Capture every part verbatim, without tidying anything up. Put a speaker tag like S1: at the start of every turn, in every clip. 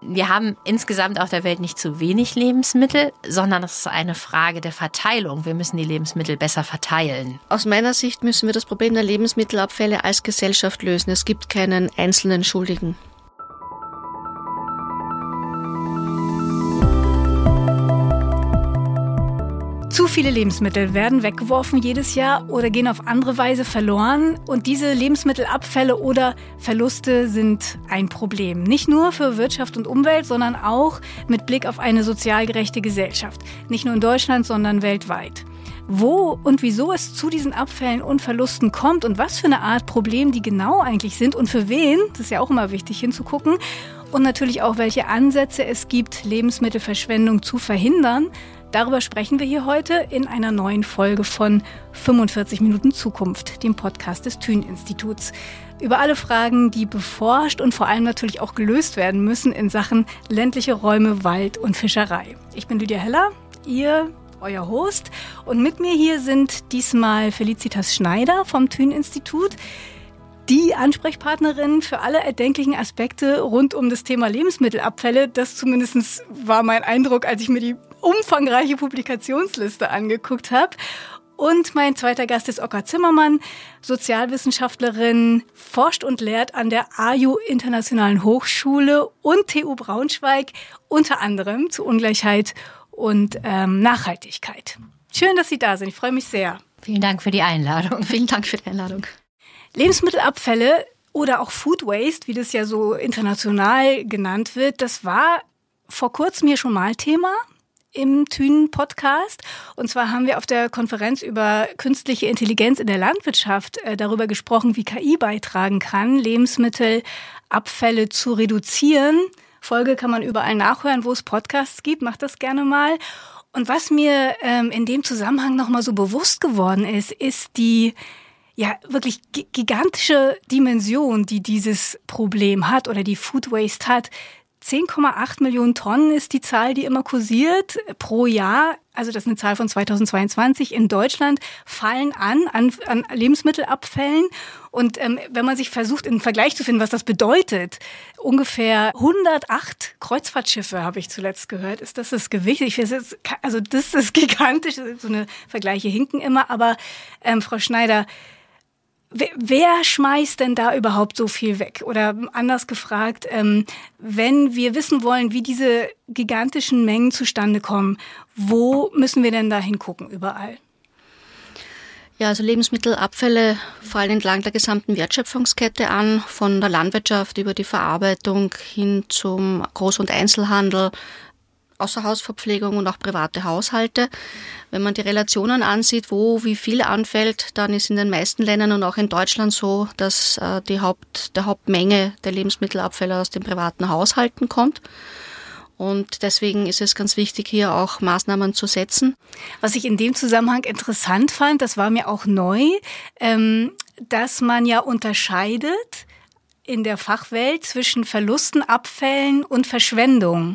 S1: Wir haben insgesamt auf der Welt nicht zu wenig Lebensmittel, sondern es ist eine Frage der Verteilung. Wir müssen die Lebensmittel besser verteilen.
S2: Aus meiner Sicht müssen wir das Problem der Lebensmittelabfälle als Gesellschaft lösen. Es gibt keinen einzelnen Schuldigen.
S3: Zu viele Lebensmittel werden weggeworfen jedes Jahr oder gehen auf andere Weise verloren. Und diese Lebensmittelabfälle oder Verluste sind ein Problem. Nicht nur für Wirtschaft und Umwelt, sondern auch mit Blick auf eine sozial gerechte Gesellschaft. Nicht nur in Deutschland, sondern weltweit. Wo und wieso es zu diesen Abfällen und Verlusten kommt und was für eine Art Problem die genau eigentlich sind und für wen, das ist ja auch immer wichtig hinzugucken. Und natürlich auch, welche Ansätze es gibt, Lebensmittelverschwendung zu verhindern. Darüber sprechen wir hier heute in einer neuen Folge von fünfundvierzig Minuten Zukunft, dem Podcast des Thün-Instituts. Über alle Fragen, die beforscht und vor allem natürlich auch gelöst werden müssen in Sachen ländliche Räume, Wald und Fischerei. Ich bin Lydia Heller, ihr, euer Host. Und mit mir hier sind diesmal Felicitas Schneider vom Thün-Institut, die Ansprechpartnerin für alle erdenklichen Aspekte rund um das Thema Lebensmittelabfälle. Das zumindest war mein Eindruck, als ich mir die umfangreiche Publikationsliste angeguckt habe. Und mein zweiter Gast ist Oka Zimmermann, Sozialwissenschaftlerin, forscht und lehrt an der A J U Internationalen Hochschule und T U Braunschweig, unter anderem zu Ungleichheit und ähm, Nachhaltigkeit. Schön, dass Sie da sind. Ich freue mich sehr.
S1: Vielen Dank für die Einladung.
S2: Vielen Dank für die Einladung.
S3: Lebensmittelabfälle oder auch Food Waste, wie das ja so international genannt wird, das war vor kurzem hier schon mal Thema im Thün-Podcast. Und zwar haben wir auf der Konferenz über künstliche Intelligenz in der Landwirtschaft äh, darüber gesprochen, wie K I beitragen kann, Lebensmittelabfälle zu reduzieren. Folge kann man überall nachhören, wo es Podcasts gibt. Macht das gerne mal. Und was mir ähm, in dem Zusammenhang nochmal so bewusst geworden ist, ist die ja wirklich g- gigantische Dimension, die dieses Problem hat oder die Food Waste hat. zehn Komma acht Millionen Tonnen ist die Zahl, die immer kursiert pro Jahr. Also das ist eine Zahl von zweitausendzweiundzwanzig in Deutschland, fallen an, an, an Lebensmittelabfällen. Und ähm, wenn man sich versucht, einen Vergleich zu finden, was das bedeutet, ungefähr hundertacht Kreuzfahrtschiffe, habe ich zuletzt gehört, ist das das Gewicht. Ich weiß, jetzt, also das ist gigantisch, so eine Vergleiche hinken immer. Aber ähm, Frau Schneider, Wer, wer schmeißt denn da überhaupt so viel weg? Oder anders gefragt, ähm, wenn wir wissen wollen, wie diese gigantischen Mengen zustande kommen, wo müssen wir denn da hingucken überall?
S2: Ja, also Lebensmittelabfälle fallen entlang der gesamten Wertschöpfungskette an, von der Landwirtschaft über die Verarbeitung hin zum Groß- und Einzelhandel, Außerhausverpflegung und auch private Haushalte. Wenn man die Relationen ansieht, wo wie viel anfällt, dann ist in den meisten Ländern und auch in Deutschland so, dass äh, die Haupt, der Hauptmenge der Lebensmittelabfälle aus den privaten Haushalten kommt. Und deswegen ist es ganz wichtig, hier auch Maßnahmen zu setzen.
S3: Was ich in dem Zusammenhang interessant fand, das war mir auch neu, ähm, dass man ja unterscheidet in der Fachwelt zwischen Verlusten, Abfällen und Verschwendung.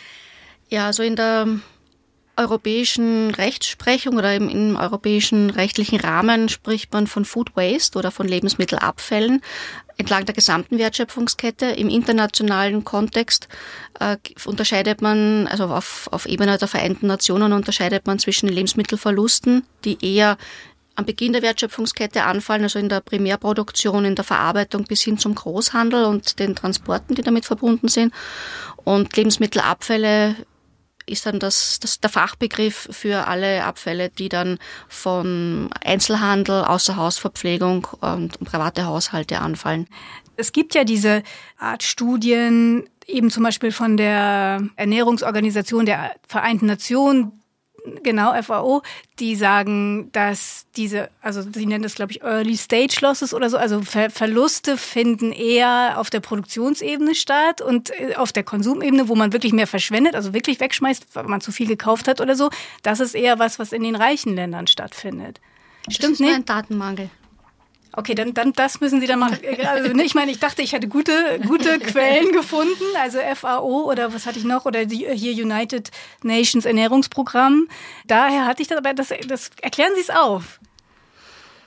S2: Ja, also in der europäischen Rechtsprechung oder im, im europäischen rechtlichen Rahmen spricht man von Food Waste oder von Lebensmittelabfällen entlang der gesamten Wertschöpfungskette. Im internationalen Kontext äh, unterscheidet man, also auf, auf Ebene der Vereinten Nationen unterscheidet man zwischen Lebensmittelverlusten, die eher am Beginn der Wertschöpfungskette anfallen, also in der Primärproduktion, in der Verarbeitung bis hin zum Großhandel und den Transporten, die damit verbunden sind. Und Lebensmittelabfälle ist dann das, das der Fachbegriff für alle Abfälle, die dann von Einzelhandel, Außerhausverpflegung und private Haushalte anfallen.
S3: Es gibt ja diese Art Studien, eben zum Beispiel von der Ernährungsorganisation der Vereinten Nationen, genau, F A O, die sagen, dass diese, also sie nennen das, glaube ich, Early Stage Losses oder so, also Ver- Verluste finden eher auf der Produktionsebene statt und auf der Konsumebene, wo man wirklich mehr verschwendet, also wirklich wegschmeißt, weil man zu viel gekauft hat oder so. Das ist eher was, was in den reichen Ländern stattfindet.
S2: Das
S3: Stimmt
S2: ist
S3: nicht?
S2: nur ein Datenmangel.
S3: Okay, dann, dann das müssen Sie dann mal. Also, ich meine, ich dachte, ich hätte gute, gute Quellen gefunden. Also F A O oder was hatte ich noch? Oder die, hier United Nations Ernährungsprogramm. Daher hatte ich das, aber das, das erklären Sie es auf.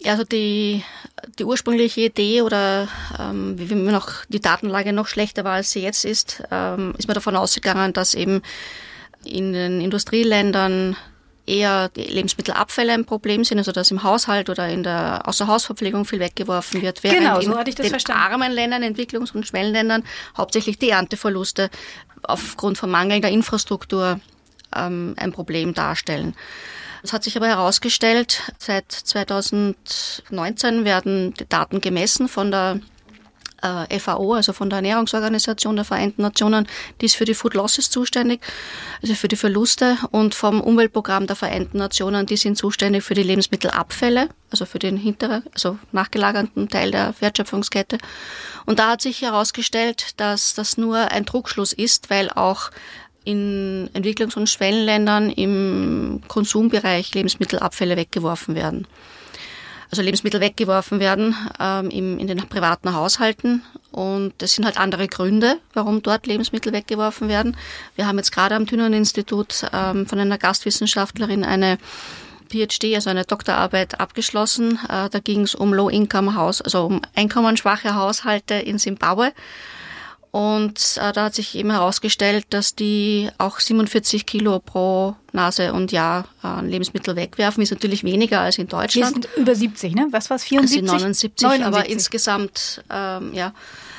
S2: Ja, also die, die ursprüngliche Idee oder ähm, wie wir noch die Datenlage noch schlechter war, als sie jetzt ist, ähm, ist man davon ausgegangen, dass eben in den Industrieländern eher die Lebensmittelabfälle ein Problem sind, also dass im Haushalt oder in der Außerhausverpflegung viel weggeworfen wird, während
S3: genau, so
S2: in
S3: hatte ich das
S2: den
S3: verstanden.
S2: armen Ländern, Entwicklungs- und Schwellenländern hauptsächlich die Ernteverluste aufgrund von mangelnder Infrastruktur ähm, ein Problem darstellen. Es hat sich aber herausgestellt, seit zweitausendneunzehn werden die Daten gemessen von der äh, F A O, also von der Ernährungsorganisation der Vereinten Nationen, die ist für die Food Losses zuständig, also für die Verluste, und vom Umweltprogramm der Vereinten Nationen, die sind zuständig für die Lebensmittelabfälle, also für den hinteren, also nachgelagerten Teil der Wertschöpfungskette. Und da hat sich herausgestellt, dass das nur ein Trugschluss ist, weil auch in Entwicklungs- und Schwellenländern im Konsumbereich Lebensmittelabfälle weggeworfen werden. Also Lebensmittel weggeworfen werden ähm, im, in den privaten Haushalten. Und das sind halt andere Gründe, warum dort Lebensmittel weggeworfen werden. Wir haben jetzt gerade am Thünen-Institut ähm, von einer Gastwissenschaftlerin eine P H D, also eine Doktorarbeit, abgeschlossen. Äh, da ging es um Low-Income-Haus, also um einkommensschwache Haushalte in Simbabwe. Und äh, da hat sich eben herausgestellt, dass die auch siebenundvierzig Kilo pro Nase und Jahr an äh, Lebensmittel wegwerfen. Ist natürlich weniger als in Deutschland.
S3: Wir sind über siebzig, ne? Was war es? vierundsiebzig?
S2: Also neunundsiebzig, neunundsiebzig, aber insgesamt, ähm, ja.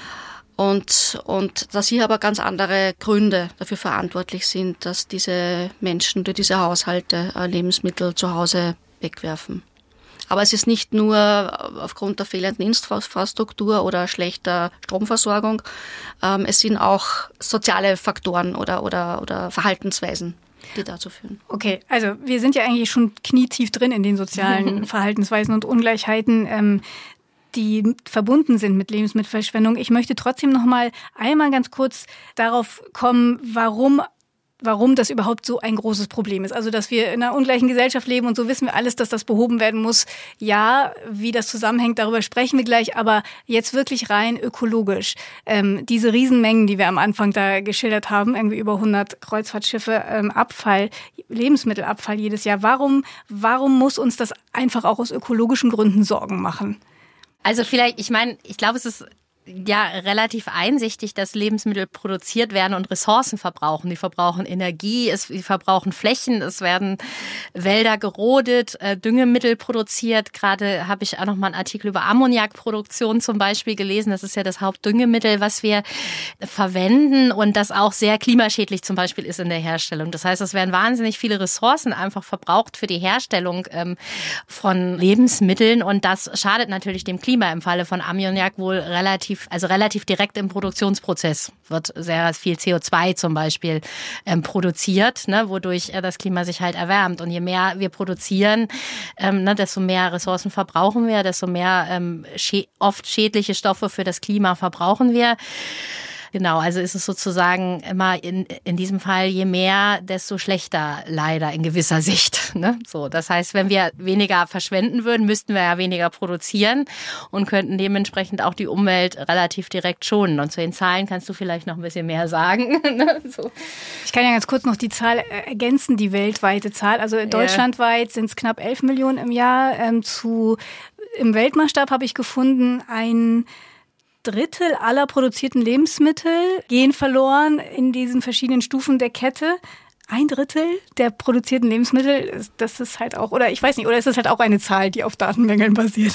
S2: Und, und dass hier aber ganz andere Gründe dafür verantwortlich sind, dass diese Menschen oder diese Haushalte äh, Lebensmittel zu Hause wegwerfen. Aber es ist nicht nur aufgrund der fehlenden Infrastruktur oder schlechter Stromversorgung. Ähm, es sind auch soziale Faktoren oder, oder, oder Verhaltensweisen, die dazu führen.
S3: Okay, also wir sind ja eigentlich schon knietief drin in den sozialen Verhaltensweisen und Ungleichheiten, ähm, die verbunden sind mit Lebensmittelverschwendung. Ich möchte trotzdem noch mal einmal ganz kurz darauf kommen, warum warum das überhaupt so ein großes Problem ist. Also, dass wir in einer ungleichen Gesellschaft leben und so wissen wir alles, dass das behoben werden muss. Ja, wie das zusammenhängt, darüber sprechen wir gleich, aber jetzt wirklich rein ökologisch. Ähm, diese Riesenmengen, die wir am Anfang da geschildert haben, irgendwie über hundert Kreuzfahrtschiffe, ähm, Abfall, Lebensmittelabfall jedes Jahr. Warum, warum muss uns das einfach auch aus ökologischen Gründen Sorgen machen?
S1: Also vielleicht, ich meine, ich glaube, es ist ja relativ einsichtig, dass Lebensmittel produziert werden und Ressourcen verbrauchen. Die verbrauchen Energie, es, die verbrauchen Flächen, es werden Wälder gerodet, äh, Düngemittel produziert. Gerade habe ich auch noch mal einen Artikel über Ammoniakproduktion zum Beispiel gelesen. Das ist ja das Hauptdüngemittel, was wir verwenden und das auch sehr klimaschädlich zum Beispiel ist in der Herstellung. Das heißt, es werden wahnsinnig viele Ressourcen einfach verbraucht für die Herstellung ähm, von Lebensmitteln und das schadet natürlich dem Klima. Im Falle von Ammoniak wohl relativ also relativ direkt im Produktionsprozess wird sehr viel C O zwei zum Beispiel ähm, produziert, ne, wodurch äh, das Klima sich halt erwärmt. Und je mehr wir produzieren, ähm, ne, desto mehr Ressourcen verbrauchen wir, desto mehr ähm, schä- oft schädliche Stoffe für das Klima verbrauchen wir. Genau, also ist es sozusagen immer in, in diesem Fall, je mehr, desto schlechter leider in gewisser Sicht. Ne? So, das heißt, wenn wir weniger verschwenden würden, müssten wir ja weniger produzieren und könnten dementsprechend auch die Umwelt relativ direkt schonen. Und zu den Zahlen kannst du vielleicht noch ein bisschen mehr sagen. Ne? So.
S3: Ich kann ja ganz kurz noch die Zahl ergänzen, die weltweite Zahl. Also yeah. Deutschlandweit sind es knapp elf Millionen im Jahr. Ähm, zu, im Weltmaßstab habe ich gefunden, ein Drittel aller produzierten Lebensmittel gehen verloren in diesen verschiedenen Stufen der Kette. Ein Drittel der produzierten Lebensmittel, das ist halt auch, oder ich weiß nicht, oder ist das halt auch eine Zahl, die auf Datenmängeln basiert?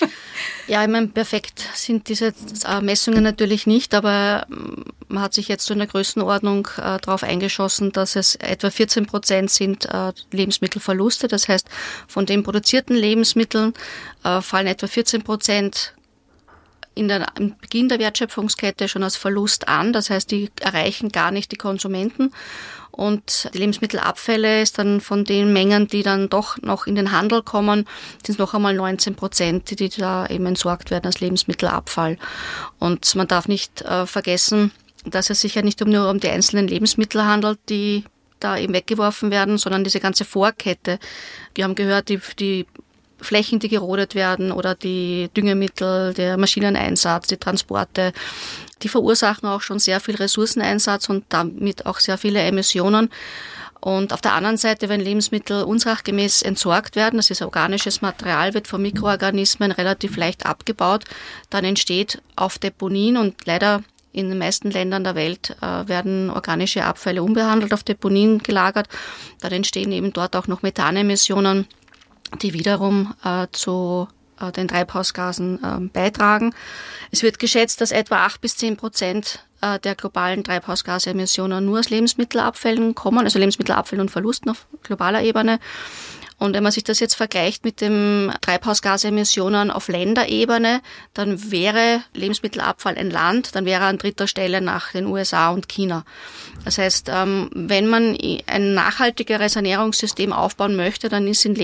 S2: Ja, ich meine, perfekt sind diese Messungen natürlich nicht, aber man hat sich jetzt so in der Größenordnung äh, darauf eingeschossen, dass es etwa vierzehn Prozent sind äh, Lebensmittelverluste. Das heißt, von den produzierten Lebensmitteln äh, fallen etwa vierzehn Prozent in der, am Beginn der Wertschöpfungskette schon als Verlust an. Das heißt, die erreichen gar nicht die Konsumenten. Und die Lebensmittelabfälle ist dann von den Mengen, die dann doch noch in den Handel kommen, sind es noch einmal neunzehn Prozent, die da eben entsorgt werden als Lebensmittelabfall. Und man darf nicht äh, vergessen, dass es sich ja nicht nur um die einzelnen Lebensmittel handelt, die da eben weggeworfen werden, sondern diese ganze Vorkette. Wir haben gehört, die, die Flächen, die gerodet werden oder die Düngemittel, der Maschineneinsatz, die Transporte, die verursachen auch schon sehr viel Ressourceneinsatz und damit auch sehr viele Emissionen. Und auf der anderen Seite, wenn Lebensmittel unsachgemäß entsorgt werden, das ist organisches Material, wird von Mikroorganismen relativ leicht abgebaut, dann entsteht auf Deponien, und leider in den meisten Ländern der Welt äh, werden organische Abfälle unbehandelt auf Deponien gelagert, dann entstehen eben dort auch noch Methanemissionen, die wiederum äh, zu äh, den Treibhausgasen äh, beitragen. Es wird geschätzt, dass etwa acht bis zehn Prozent der globalen Treibhausgasemissionen nur aus Lebensmittelabfällen kommen, also Lebensmittelabfällen und Verlusten auf globaler Ebene. Und wenn man sich das jetzt vergleicht mit den Treibhausgasemissionen auf Länderebene, dann wäre Lebensmittelabfall ein Land, dann wäre er an dritter Stelle nach den U S A und China. Das heißt, wenn man ein nachhaltigeres Ernährungssystem aufbauen möchte, dann sind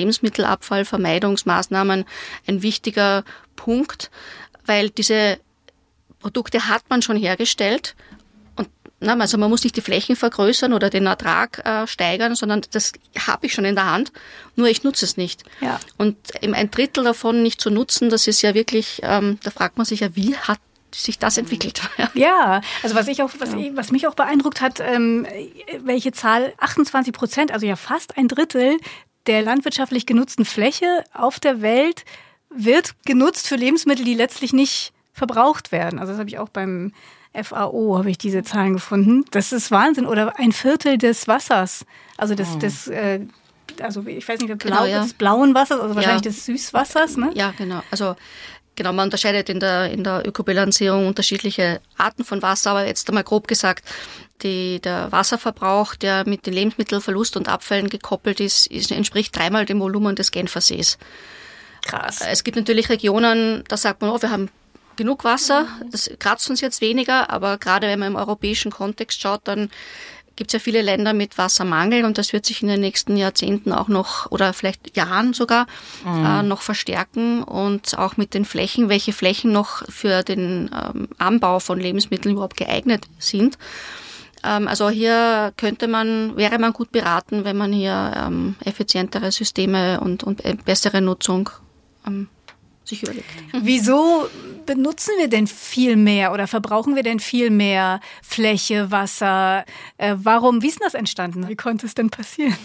S2: Lebensmittelabfallvermeidungsmaßnahmen ein wichtiger Punkt, weil diese Produkte hat man schon hergestellt, und na, also man muss nicht die Flächen vergrößern oder den Ertrag äh, steigern, sondern das habe ich schon in der Hand, nur ich nutze es nicht.
S3: Ja.
S2: Und eben ein Drittel davon nicht zu nutzen, das ist ja wirklich, ähm, da fragt man sich ja, wie hat sich das entwickelt?
S3: Ja, also was ich auch, was, ja. was mich auch beeindruckt hat, ähm, welche Zahl, achtundzwanzig Prozent, also ja fast ein Drittel der landwirtschaftlich genutzten Fläche auf der Welt wird genutzt für Lebensmittel, die letztlich nicht verbraucht werden. Also das habe ich auch beim F A O, habe ich diese Zahlen gefunden. Das ist Wahnsinn. Oder ein Viertel des Wassers, also des, oh. des äh, also ich weiß nicht, des,
S2: genau,
S3: Blau,
S2: ja.
S3: des blauen Wassers, also wahrscheinlich
S2: ja.
S3: des Süßwassers, ne?
S2: Ja, genau. Also genau, man unterscheidet in der in der Ökobilanzierung unterschiedliche Arten von Wasser, aber jetzt einmal grob gesagt, die, der Wasserverbrauch, der mit den Lebensmittelverlust und Abfällen gekoppelt ist, ist entspricht dreimal dem Volumen des Genfersees.
S3: Krass.
S2: Es gibt natürlich Regionen, da sagt man, oh, wir haben genug Wasser, das kratzt uns jetzt weniger, aber gerade wenn man im europäischen Kontext schaut, dann gibt es ja viele Länder mit Wassermangel, und das wird sich in den nächsten Jahrzehnten auch noch, oder vielleicht Jahren sogar, mhm. äh, noch verstärken, und auch mit den Flächen, welche Flächen noch für den ähm, Anbau von Lebensmitteln überhaupt geeignet sind. Ähm, also hier könnte man, wäre man gut beraten, wenn man hier ähm, effizientere Systeme und, und äh, bessere Nutzung ähm, sich überlegt.
S3: Wieso benutzen wir denn viel mehr oder verbrauchen wir denn viel mehr Fläche, Wasser? Äh, warum, wie ist denn das entstanden? Wie konnte es denn passieren?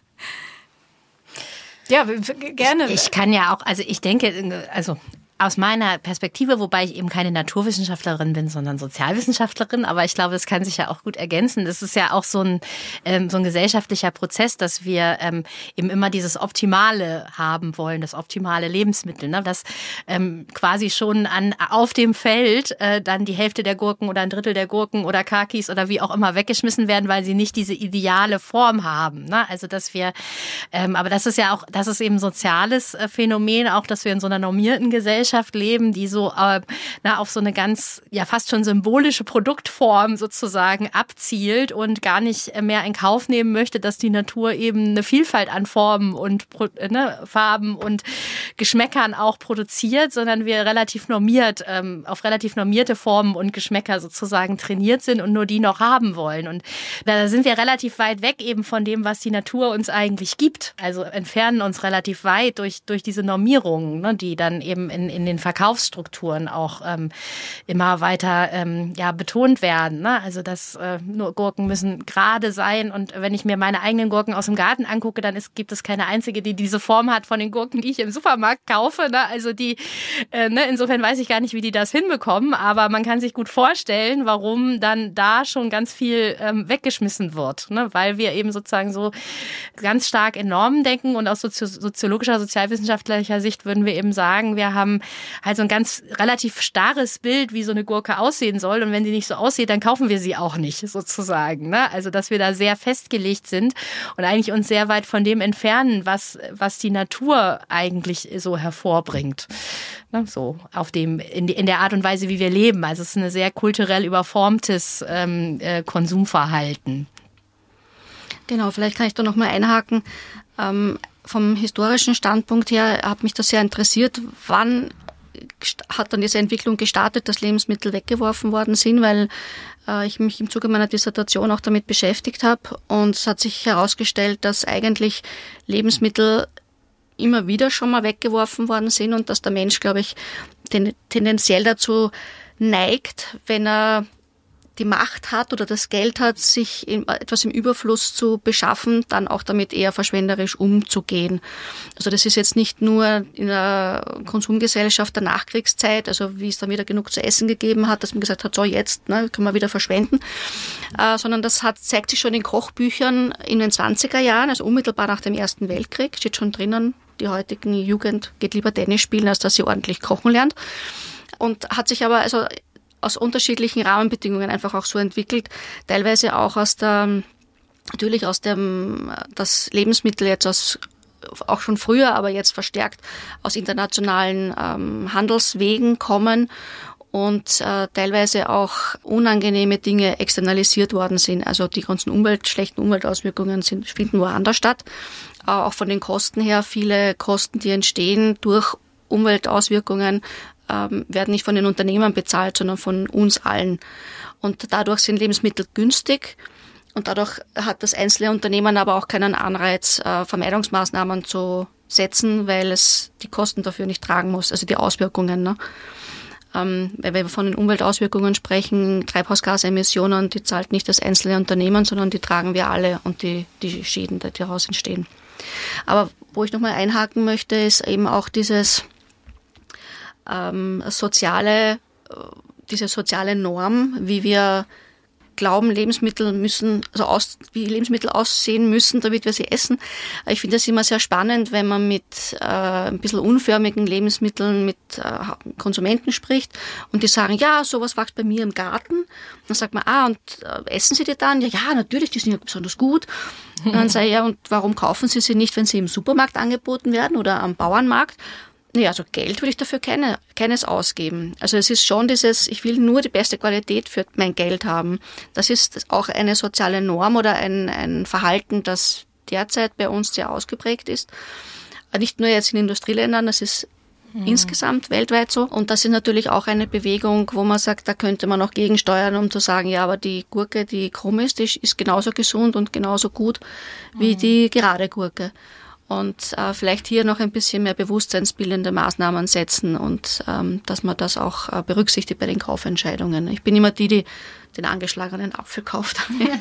S3: Ja, gerne.
S1: Ich, ich kann ja auch, also ich denke, also aus meiner Perspektive, wobei ich eben keine Naturwissenschaftlerin bin, sondern Sozialwissenschaftlerin, aber ich glaube, das kann sich ja auch gut ergänzen. Das ist ja auch so ein, ähm, so ein gesellschaftlicher Prozess, dass wir ähm, eben immer dieses Optimale haben wollen, das optimale Lebensmittel, ne? Dass ähm, quasi schon an auf dem Feld äh, dann die Hälfte der Gurken oder ein Drittel der Gurken oder Kakis oder wie auch immer weggeschmissen werden, weil sie nicht diese ideale Form haben, ne? Also dass wir, ähm, aber das ist ja auch, das ist eben soziales äh, Phänomen, auch dass wir in so einer normierten Gesellschaft leben, die so äh, na, auf so eine ganz, ja fast schon symbolische Produktform sozusagen abzielt und gar nicht mehr in Kauf nehmen möchte, dass die Natur eben eine Vielfalt an Formen und ne, Farben und Geschmäckern auch produziert, sondern wir relativ normiert, ähm, auf relativ normierte Formen und Geschmäcker sozusagen trainiert sind und nur die noch haben wollen. Und da sind wir relativ weit weg eben von dem, was die Natur uns eigentlich gibt. Also entfernen uns relativ weit durch, durch diese Normierungen, ne, die dann eben in in den Verkaufsstrukturen auch ähm, immer weiter ähm, ja betont werden. Ne? Also dass äh, nur Gurken müssen gerade sein, und wenn ich mir meine eigenen Gurken aus dem Garten angucke, dann ist, gibt es keine einzige, die diese Form hat von den Gurken, die ich im Supermarkt kaufe. Ne? Also die, äh, ne? Insofern weiß ich gar nicht, wie die das hinbekommen, aber man kann sich gut vorstellen, warum dann da schon ganz viel ähm, weggeschmissen wird, ne? Weil wir eben sozusagen so ganz stark in Normen denken, und aus sozi- soziologischer, sozialwissenschaftlicher Sicht würden wir eben sagen, wir haben halt so ein ganz relativ starres Bild, wie so eine Gurke aussehen soll. Und wenn sie nicht so aussieht, dann kaufen wir sie auch nicht, sozusagen. Ne? Also, dass wir da sehr festgelegt sind und eigentlich uns sehr weit von dem entfernen, was, was die Natur eigentlich so hervorbringt. Ne? So, auf dem, in, in der Art und Weise, wie wir leben. Also, es ist ein sehr kulturell überformtes ähm, äh, Konsumverhalten.
S2: Genau, vielleicht kann ich da noch mal einhaken. Ähm, vom historischen Standpunkt her hat mich das sehr interessiert, wann hat dann diese Entwicklung gestartet, dass Lebensmittel weggeworfen worden sind, weil äh, ich mich im Zuge meiner Dissertation auch damit beschäftigt habe, und es hat sich herausgestellt, dass eigentlich Lebensmittel immer wieder schon mal weggeworfen worden sind, und dass der Mensch, glaube ich, ten, tendenziell dazu neigt, wenn er die Macht hat oder das Geld hat, sich in, etwas im Überfluss zu beschaffen, dann auch damit eher verschwenderisch umzugehen. Also das ist jetzt nicht nur in der Konsumgesellschaft der Nachkriegszeit, also wie es dann wieder genug zu essen gegeben hat, dass man gesagt hat, so jetzt, ne, können wir wieder verschwenden, äh, sondern das hat, zeigt sich schon in Kochbüchern in den zwanziger Jahren, also unmittelbar nach dem Ersten Weltkrieg, steht schon drinnen, die heutigen Jugend geht lieber Tennis spielen, als dass sie ordentlich kochen lernt. Und hat sich aber also aus unterschiedlichen Rahmenbedingungen einfach auch so entwickelt, teilweise auch aus der, natürlich aus dem, das Lebensmittel jetzt aus, auch schon früher, aber jetzt verstärkt aus internationalen ähm, Handelswegen kommen und äh, teilweise auch unangenehme Dinge externalisiert worden sind. Also die ganzen Umwelt, schlechten Umweltauswirkungen sind, finden woanders statt. Äh, auch von den Kosten her, viele Kosten, die entstehen durch Umweltauswirkungen, ähm, werden nicht von den Unternehmern bezahlt, sondern von uns allen. Und dadurch sind Lebensmittel günstig und dadurch hat das einzelne Unternehmen aber auch keinen Anreiz, äh, Vermeidungsmaßnahmen zu setzen, weil es die Kosten dafür nicht tragen muss, also die Auswirkungen. Ne? Ähm, weil wir von den Umweltauswirkungen sprechen, Treibhausgasemissionen, die zahlt nicht das einzelne Unternehmen, sondern die tragen wir alle und die, die Schäden, die daraus entstehen. Aber wo ich nochmal einhaken möchte, ist eben auch dieses ähm, soziale, diese soziale Norm, wie wir glauben, Lebensmittel müssen, also aus, wie Lebensmittel aussehen müssen, damit wir sie essen. Ich finde das immer sehr spannend, wenn man mit äh, ein bisschen unförmigen Lebensmitteln mit äh, Konsumenten spricht und die sagen, ja, sowas wächst bei mir im Garten. Dann sagt man, ah, und äh, essen Sie die dann? Ja, ja, natürlich, die sind ja besonders gut. Und dann sage ich, ja, und warum kaufen Sie sie nicht, wenn sie im Supermarkt angeboten werden oder am Bauernmarkt? Nee, also Geld will ich dafür keine, keines ausgeben. Also es ist schon dieses, ich will nur die beste Qualität für mein Geld haben. Das ist auch eine soziale Norm oder ein, ein Verhalten, das derzeit bei uns sehr ausgeprägt ist. Nicht nur jetzt in Industrieländern, das ist mhm. insgesamt weltweit so. Und das ist natürlich auch eine Bewegung, wo man sagt, da könnte man auch gegensteuern, um zu sagen, ja, aber die Gurke, die krumm ist, die ist genauso gesund und genauso gut wie mhm. die gerade Gurke. Und äh, vielleicht hier noch ein bisschen mehr bewusstseinsbildende Maßnahmen setzen und ähm, dass man das auch äh, berücksichtigt bei den Kaufentscheidungen. Ich bin immer die, die den angeschlagenen Apfel kauft.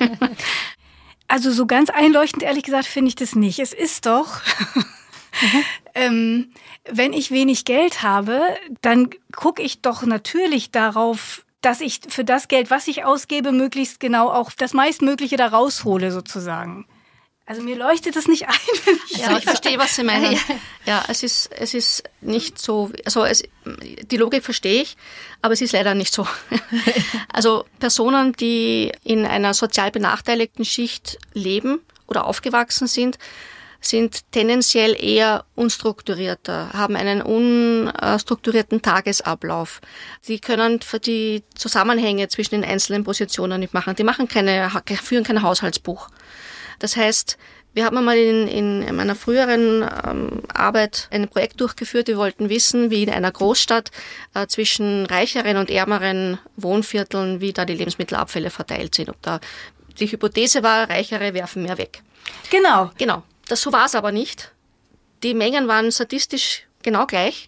S3: Also so ganz einleuchtend, ehrlich gesagt, finde ich das nicht. Es ist doch, mhm. ähm, wenn ich wenig Geld habe, dann gucke ich doch natürlich darauf, dass ich für das Geld, was ich ausgebe, möglichst genau auch das meistmögliche da raushole sozusagen. Also mir leuchtet das nicht ein, wenn ich
S2: Ja, ich verstehe, was Sie meinen. Ja, es ist, es ist nicht so, also es, die Logik verstehe ich, aber es ist leider nicht so. Also Personen, die in einer sozial benachteiligten Schicht leben oder aufgewachsen sind, sind tendenziell eher unstrukturierter, haben einen unstrukturierten Tagesablauf. Sie können für die Zusammenhänge zwischen den einzelnen Positionen nicht machen. Die machen keine, führen kein Haushaltsbuch. Das heißt, wir haben einmal in, in meiner früheren ähm, Arbeit ein Projekt durchgeführt. Wir wollten wissen, wie in einer Großstadt äh, zwischen reicheren und ärmeren Wohnvierteln, wie da die Lebensmittelabfälle verteilt sind. Ob da die Hypothese war, Reichere werfen mehr weg.
S3: Genau.
S2: Genau. Das, so war es aber nicht. Die Mengen waren statistisch genau gleich,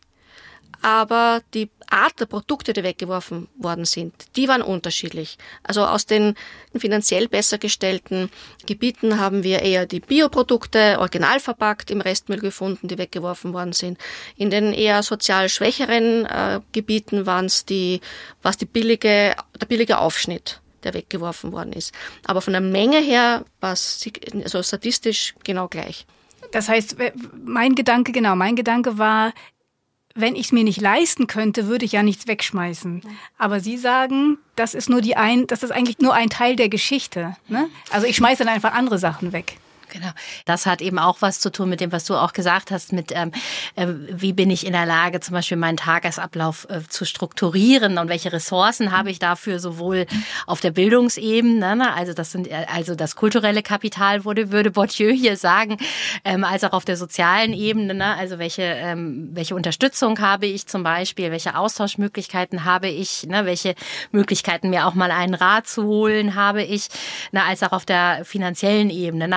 S2: aber die Art der Produkte, die weggeworfen worden sind, die waren unterschiedlich. Also aus den finanziell besser gestellten Gebieten haben wir eher die Bioprodukte original verpackt im Restmüll gefunden, die weggeworfen worden sind. In den eher sozial schwächeren äh, Gebieten waren es die, was die billige, der billige Aufschnitt, der weggeworfen worden ist. Aber von der Menge her war es also statistisch genau gleich.
S3: Das heißt, mein Gedanke, genau, mein Gedanke war, wenn ich es mir nicht leisten könnte, würde ich ja nichts wegschmeißen. Aber Sie sagen, das ist nur die ein, das ist eigentlich nur ein Teil der Geschichte. Ne? Also ich schmeiße dann einfach andere Sachen weg.
S1: Genau. Das hat eben auch was zu tun mit dem, was du auch gesagt hast, mit ähm, äh, wie bin ich in der Lage, zum Beispiel meinen Tagesablauf äh, zu strukturieren und welche Ressourcen habe ich dafür, sowohl auf der Bildungsebene, ne, also das sind also das kulturelle Kapital, würde, würde Bourdieu hier sagen, ähm, als auch auf der sozialen Ebene, ne, also welche ähm, welche Unterstützung habe ich zum Beispiel, welche Austauschmöglichkeiten habe ich, ne, welche Möglichkeiten mir auch mal einen Rat zu holen habe ich, ne, als auch auf der finanziellen Ebene, da ne, habe ich zum Beispiel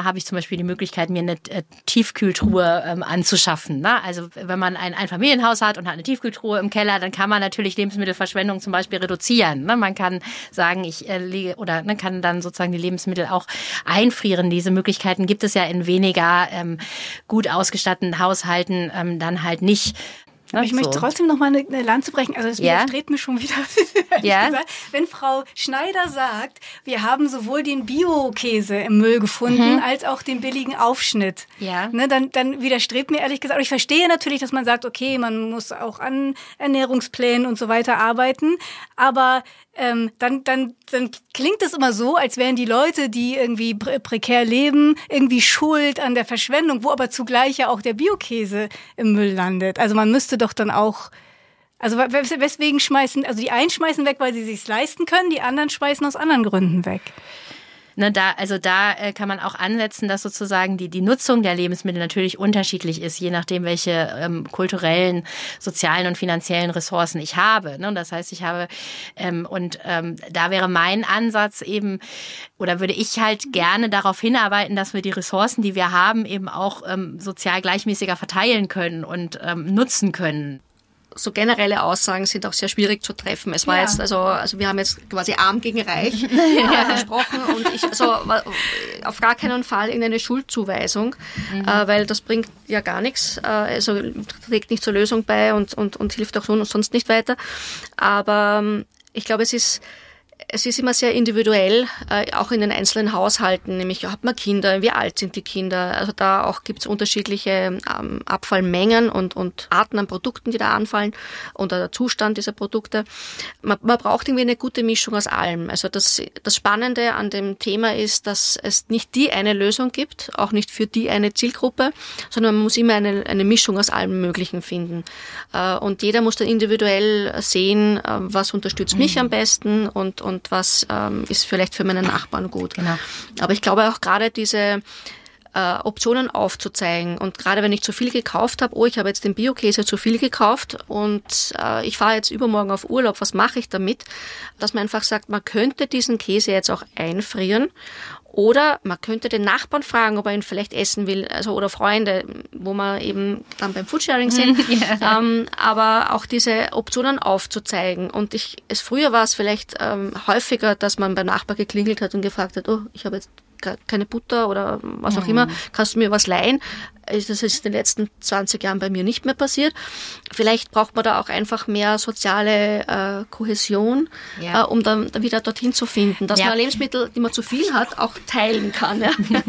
S1: Beispiel die Möglichkeit, mir eine äh, Tiefkühltruhe ähm, anzuschaffen. Ne? Also wenn man ein Einfamilienhaus hat und hat eine Tiefkühltruhe im Keller, dann kann man natürlich Lebensmittelverschwendung zum Beispiel reduzieren. Ne? Man kann sagen, ich äh, lege oder ne, kann dann sozusagen die Lebensmittel auch einfrieren. Diese Möglichkeiten gibt es ja in weniger ähm, gut ausgestatteten Haushalten ähm, dann halt nicht.
S3: Aber ich so. möchte trotzdem noch mal eine, eine Lanze brechen. Also das
S1: ja?
S3: widerstrebt mir schon wieder.
S1: Ja?
S3: gesagt. Wenn Frau Schneider sagt, wir haben sowohl den Bio-Käse im Müll gefunden, mhm. als auch den billigen Aufschnitt,
S1: ja.
S3: ne, dann, dann widerstrebt mir ehrlich gesagt. Aber ich verstehe natürlich, dass man sagt, okay, man muss auch an Ernährungsplänen und so weiter arbeiten. Aber ähm, dann, dann, dann klingt es immer so, als wären die Leute, die irgendwie pre- prekär leben, irgendwie schuld an der Verschwendung, wo aber zugleich ja auch der Bio-Käse im Müll landet. Also man müsste doch dann auch, also weswegen schmeißen, also die einen schmeißen weg, weil sie sich's leisten können, die anderen schmeißen aus anderen Gründen weg.
S1: Ne, da, also da äh, kann man auch ansetzen, dass sozusagen die, die Nutzung der Lebensmittel natürlich unterschiedlich ist, je nachdem, welche ähm, kulturellen, sozialen und finanziellen Ressourcen ich habe. Ne? Und das heißt, ich habe, ähm, und ähm, da wäre mein Ansatz eben, oder würde ich halt gerne darauf hinarbeiten, dass wir die Ressourcen, die wir haben, eben auch ähm, sozial gleichmäßiger verteilen können und ähm, nutzen können.
S2: So generelle Aussagen sind auch sehr schwierig zu treffen. Es war ja. jetzt, also, also wir haben jetzt quasi arm gegen reich ja. gesprochen und ich, also auf gar keinen Fall irgendeine Schuldzuweisung, mhm. äh, weil das bringt ja gar nichts, äh, also trägt nicht zur Lösung bei und, und, und hilft auch sonst nicht weiter. Aber ähm, ich glaube, es ist Es ist immer sehr individuell, äh, auch in den einzelnen Haushalten, nämlich hat man Kinder, wie alt sind die Kinder, also da auch gibt es unterschiedliche ähm, Abfallmengen und, und Arten an Produkten, die da anfallen und der Zustand dieser Produkte. Man, man braucht irgendwie eine gute Mischung aus allem. Also das, das Spannende an dem Thema ist, dass es nicht die eine Lösung gibt, auch nicht für die eine Zielgruppe, sondern man muss immer eine, eine Mischung aus allem Möglichen finden. Äh, und jeder muss dann individuell sehen, äh, was unterstützt mich mhm. am besten und, und und was ähm, ist vielleicht für meinen Nachbarn gut.
S1: Genau.
S2: Aber ich glaube auch gerade diese äh, Optionen aufzuzeigen und gerade wenn ich zu viel gekauft habe, oh, ich habe jetzt den Bio-Käse zu viel gekauft und äh, ich fahre jetzt übermorgen auf Urlaub, was mache ich damit? Dass man einfach sagt, man könnte diesen Käse jetzt auch einfrieren. Oder man könnte den Nachbarn fragen, ob er ihn vielleicht essen will, also oder Freunde, wo wir eben dann beim Foodsharing sind. Ja. Ähm, aber auch diese Optionen aufzuzeigen. Und ich, es früher war es vielleicht ähm, häufiger, dass man beim Nachbar geklingelt hat und gefragt hat, oh, ich habe jetzt keine Butter oder was auch mhm. immer, kannst du mir was leihen? Das ist in den letzten zwanzig Jahren bei mir nicht mehr passiert. Vielleicht braucht man da auch einfach mehr soziale äh, Kohäsion, ja. äh, um dann wieder dorthin zu finden, dass ja. man Lebensmittel, die man zu viel hat, auch teilen kann. Ja.
S1: ja.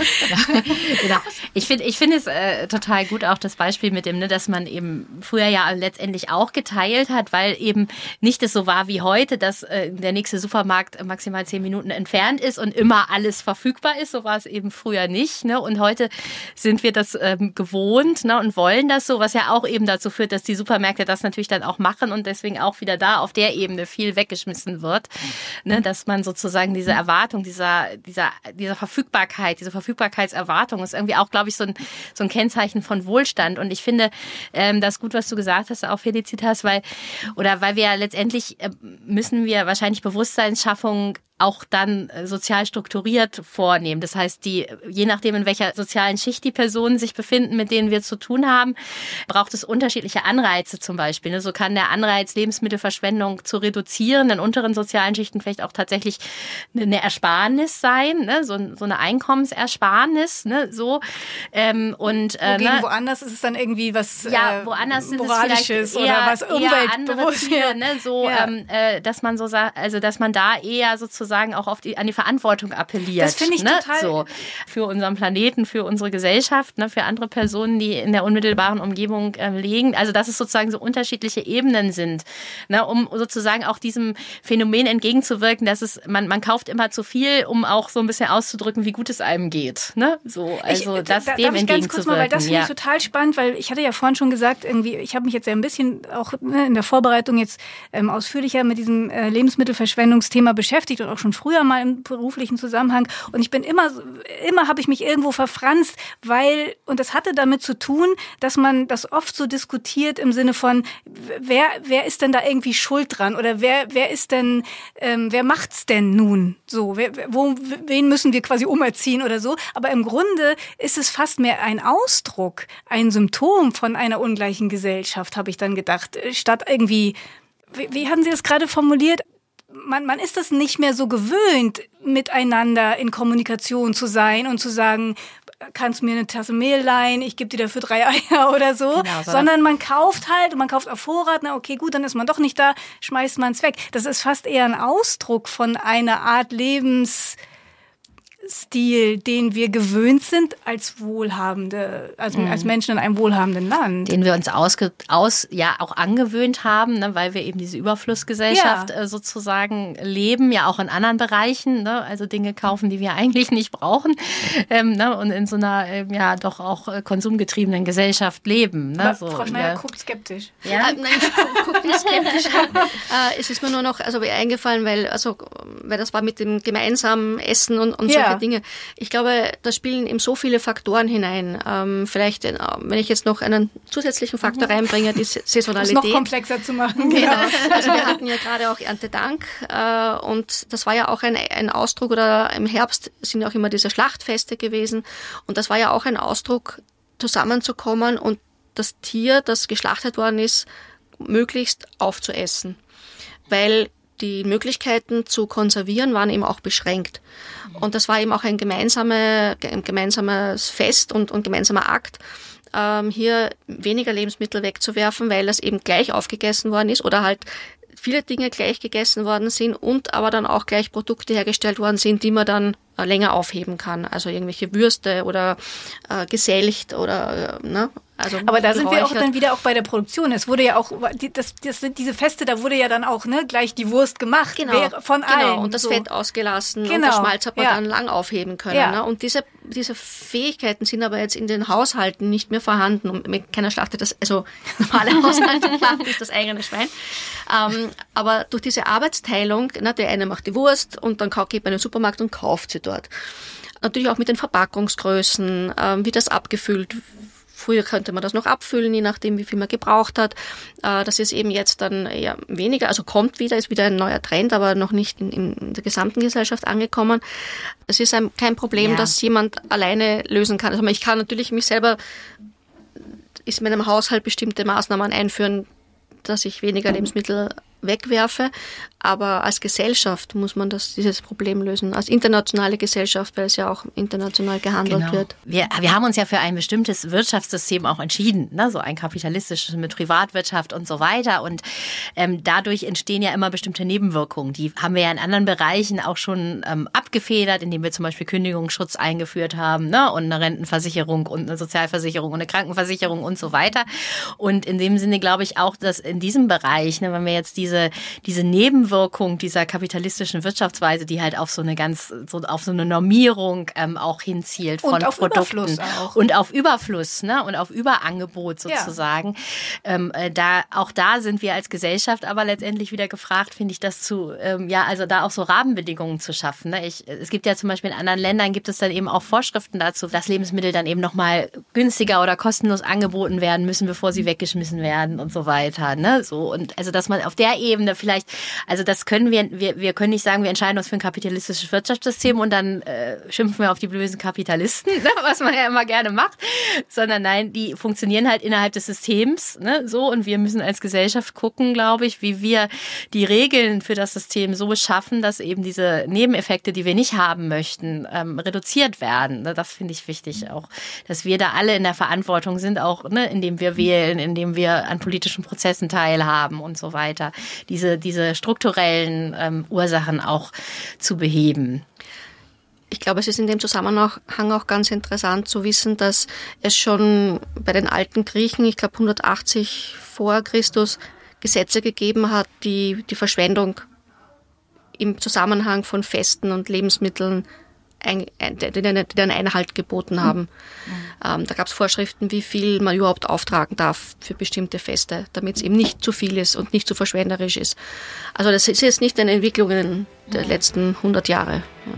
S1: Genau. Ich finde ich finde es äh, total gut, auch das Beispiel mit dem, ne, dass man eben früher ja letztendlich auch geteilt hat, weil eben nicht es so war wie heute, dass äh, der nächste Supermarkt maximal zehn Minuten entfernt ist und immer alles verfügbar ist. So war es eben früher nicht. Ne? Und heute sind wir das ähm, gewohnt, ne, und wollen das so, was ja auch eben dazu führt, dass die Supermärkte das natürlich dann auch machen und deswegen auch wieder da auf der Ebene viel weggeschmissen wird, ne, dass man sozusagen diese Erwartung, dieser dieser dieser Verfügbarkeit, diese Verfügbarkeitserwartung ist irgendwie auch, glaube ich, so ein so ein Kennzeichen von Wohlstand. Und ich finde ähm, das gut, was du gesagt hast, auch Felicitas, weil oder weil wir letztendlich äh, müssen wir wahrscheinlich Bewusstseinsschaffung auch dann sozial strukturiert vornehmen. Das heißt, die, je nachdem, in welcher sozialen Schicht die Personen sich befinden, mit denen wir zu tun haben, braucht es unterschiedliche Anreize zum Beispiel. So kann der Anreiz, Lebensmittelverschwendung zu reduzieren, in unteren sozialen Schichten vielleicht auch tatsächlich eine Ersparnis sein, so eine Einkommensersparnis, so. Und,
S3: Wogegen ne, woanders ist es dann irgendwie was
S1: ja, woanders
S3: äh, Moralisches
S1: sind es vielleicht eher,
S3: oder was Umweltbewusst.
S1: Ziele, ne, so, ja. ähm, dass man so sagt, also dass man da eher sozusagen auch auf die, an die Verantwortung appelliert.
S3: Das finde ich
S1: ne?
S3: total.
S1: So, für unseren Planeten, für unsere Gesellschaft, ne? Für andere Personen, die in der unmittelbaren Umgebung äh, leben. Also dass es sozusagen so unterschiedliche Ebenen sind, ne? Um sozusagen auch diesem Phänomen entgegenzuwirken, dass es man man kauft immer zu viel, um auch so ein bisschen auszudrücken, wie gut es einem geht. Ne? So, also
S3: ich,
S1: das
S3: da,
S1: dem
S3: darf ich ganz kurz mal, weil das finde
S1: ja.
S3: ich total spannend, weil ich hatte ja vorhin schon gesagt, irgendwie, ich habe mich jetzt ja ein bisschen auch ne, in der Vorbereitung jetzt ähm, ausführlicher mit diesem äh, Lebensmittelverschwendungsthema beschäftigt und auch auch schon früher mal im beruflichen Zusammenhang. Und ich bin immer, immer habe ich mich irgendwo verfranst, weil, und das hatte damit zu tun, dass man das oft so diskutiert im Sinne von, wer, wer ist denn da irgendwie schuld dran? Oder wer, wer ist denn, ähm, wer macht's denn nun? So, wer, wo, wen müssen wir quasi umerziehen oder so? Aber im Grunde ist es fast mehr ein Ausdruck, ein Symptom von einer ungleichen Gesellschaft, habe ich dann gedacht, statt irgendwie, wie, wie haben Sie das gerade formuliert? Man, man ist das nicht mehr so gewöhnt, miteinander in Kommunikation zu sein und zu sagen, kannst du mir eine Tasse Mehl leihen, ich gebe dir dafür drei Eier oder so, genau, sondern, sondern man kauft halt und man kauft auf Vorrat, na okay, gut, dann ist man doch nicht da, schmeißt man es weg. Das ist fast eher ein Ausdruck von einer Art Lebens Stil, den wir gewöhnt sind als wohlhabende, also mhm. als Menschen in einem wohlhabenden Land.
S1: Den wir uns ausge, aus, ja auch angewöhnt haben, ne, weil wir eben diese Überflussgesellschaft ja. äh, sozusagen leben, ja auch in anderen Bereichen, ne, also Dinge kaufen, die wir eigentlich nicht brauchen ähm, ne, und in so einer äh, ja doch auch äh, konsumgetriebenen Gesellschaft leben. Ne, so,
S3: Frau Schneider ja. guckt skeptisch.
S2: Ja? Äh, nein, ich gucke guck nicht skeptisch. äh, es ist mir nur noch also eingefallen, weil also weil das war mit dem gemeinsamen Essen und, und ja. solche Dinge. Ich glaube, da spielen eben so viele Faktoren hinein. Ähm, vielleicht, wenn ich jetzt noch einen zusätzlichen Faktor reinbringe, die Saisonalität.
S3: Um es noch komplexer zu machen.
S2: Genau. Also wir hatten ja gerade auch Erntedank äh, und das war ja auch ein, ein Ausdruck, oder im Herbst sind ja auch immer diese Schlachtfeste gewesen und das war ja auch ein Ausdruck, zusammenzukommen und das Tier, das geschlachtet worden ist, möglichst aufzuessen. Weil die Möglichkeiten zu konservieren waren eben auch beschränkt. Und das war eben auch ein, gemeinsame, ein gemeinsames Fest und, und gemeinsamer Akt, ähm, hier weniger Lebensmittel wegzuwerfen, weil das eben gleich aufgegessen worden ist oder halt viele Dinge gleich gegessen worden sind und aber dann auch gleich Produkte hergestellt worden sind, die man dann äh, länger aufheben kann. Also irgendwelche Würste oder äh, geselcht oder äh, ne. Also
S3: aber da sind wir auch dann wieder auch bei der Produktion. Es wurde ja auch, das, das sind diese Feste, da wurde ja dann auch ne gleich die Wurst gemacht,
S2: genau,
S3: von allen.
S2: Genau, und das so. Fett ausgelassen genau. und das Schmalz hat man ja. dann lang aufheben können. Ja. Ne? Und diese, diese Fähigkeiten sind aber jetzt in den Haushalten nicht mehr vorhanden. Und keiner schlachtet das, also normale Haushalte schlachten nicht das eigene Schwein. Ähm, aber durch diese Arbeitsteilung, ne, der eine macht die Wurst und dann geht man in den Supermarkt und kauft sie dort. Natürlich auch mit den Verpackungsgrößen, ähm, wie das abgefüllt wird. Früher könnte man das noch abfüllen, je nachdem, wie viel man gebraucht hat. Das ist eben jetzt dann eher weniger, also kommt wieder, ist wieder ein neuer Trend, aber noch nicht in, in der gesamten Gesellschaft angekommen. Es ist ein, kein Problem, ja. das jemand alleine lösen kann. Also ich kann natürlich mich selber, ist in meinem Haushalt bestimmte Maßnahmen einführen, dass ich weniger Lebensmittel wegwerfe, aber als Gesellschaft muss man das, dieses Problem lösen, als internationale Gesellschaft, weil es ja auch international gehandelt
S1: genau.
S2: wird.
S1: Wir, wir haben uns ja für ein bestimmtes Wirtschaftssystem auch entschieden, ne? So ein kapitalistisches mit Privatwirtschaft und so weiter und ähm, dadurch entstehen ja immer bestimmte Nebenwirkungen, die haben wir ja in anderen Bereichen auch schon ähm, abgefedert, indem wir zum Beispiel Kündigungsschutz eingeführt haben, ne? Und eine Rentenversicherung und eine Sozialversicherung und eine Krankenversicherung und so weiter und in dem Sinne glaube ich auch, dass in diesem Bereich, ne, wenn wir jetzt diese diese Nebenwirkung dieser kapitalistischen Wirtschaftsweise, die halt auf so eine ganz, so auf so eine Normierung ähm, auch hinzielt von
S3: und auf
S1: Produkten.
S3: Überfluss auch.
S1: Und auf Überfluss, ne? Und auf Überangebot sozusagen. Ja. Ähm, äh, da, auch da sind wir als Gesellschaft aber letztendlich wieder gefragt, finde ich, das zu, ähm, ja, also da auch so Rahmenbedingungen zu schaffen. Ne? Ich, es gibt ja zum Beispiel in anderen Ländern gibt es dann eben auch Vorschriften dazu, dass Lebensmittel dann eben nochmal günstiger oder kostenlos angeboten werden müssen, bevor sie weggeschmissen werden und so weiter. Ne? So, und also, dass man auf der Ebene vielleicht, also das können wir, wir, wir können nicht sagen, wir entscheiden uns für ein kapitalistisches Wirtschaftssystem und dann äh, schimpfen wir auf die bösen Kapitalisten, ne, was man ja immer gerne macht, sondern nein, die funktionieren halt innerhalb des Systems, ne, so und wir müssen als Gesellschaft gucken, glaube ich, wie wir die Regeln für das System so schaffen, dass eben diese Nebeneffekte, die wir nicht haben möchten, ähm, reduziert werden. Ne, das finde ich wichtig auch, dass wir da alle in der Verantwortung sind, auch ne, indem wir wählen, indem wir an politischen Prozessen teilhaben und so weiter. Diese, diese strukturellen ähm, Ursachen auch zu beheben.
S2: Ich glaube, es ist in dem Zusammenhang auch ganz interessant zu wissen, dass es schon bei den alten Griechen, ich glaube hundertachtzig vor Christus, Gesetze gegeben hat, die die Verschwendung im Zusammenhang von Festen und Lebensmitteln ein, ein, die einen Einhalt geboten haben. Mhm. Ähm, da gab es Vorschriften, wie viel man überhaupt auftragen darf für bestimmte Feste, damit es eben nicht zu viel ist und nicht zu verschwenderisch ist. Also das ist jetzt nicht eine Entwicklung der mhm. letzten hundert Jahre. Ja.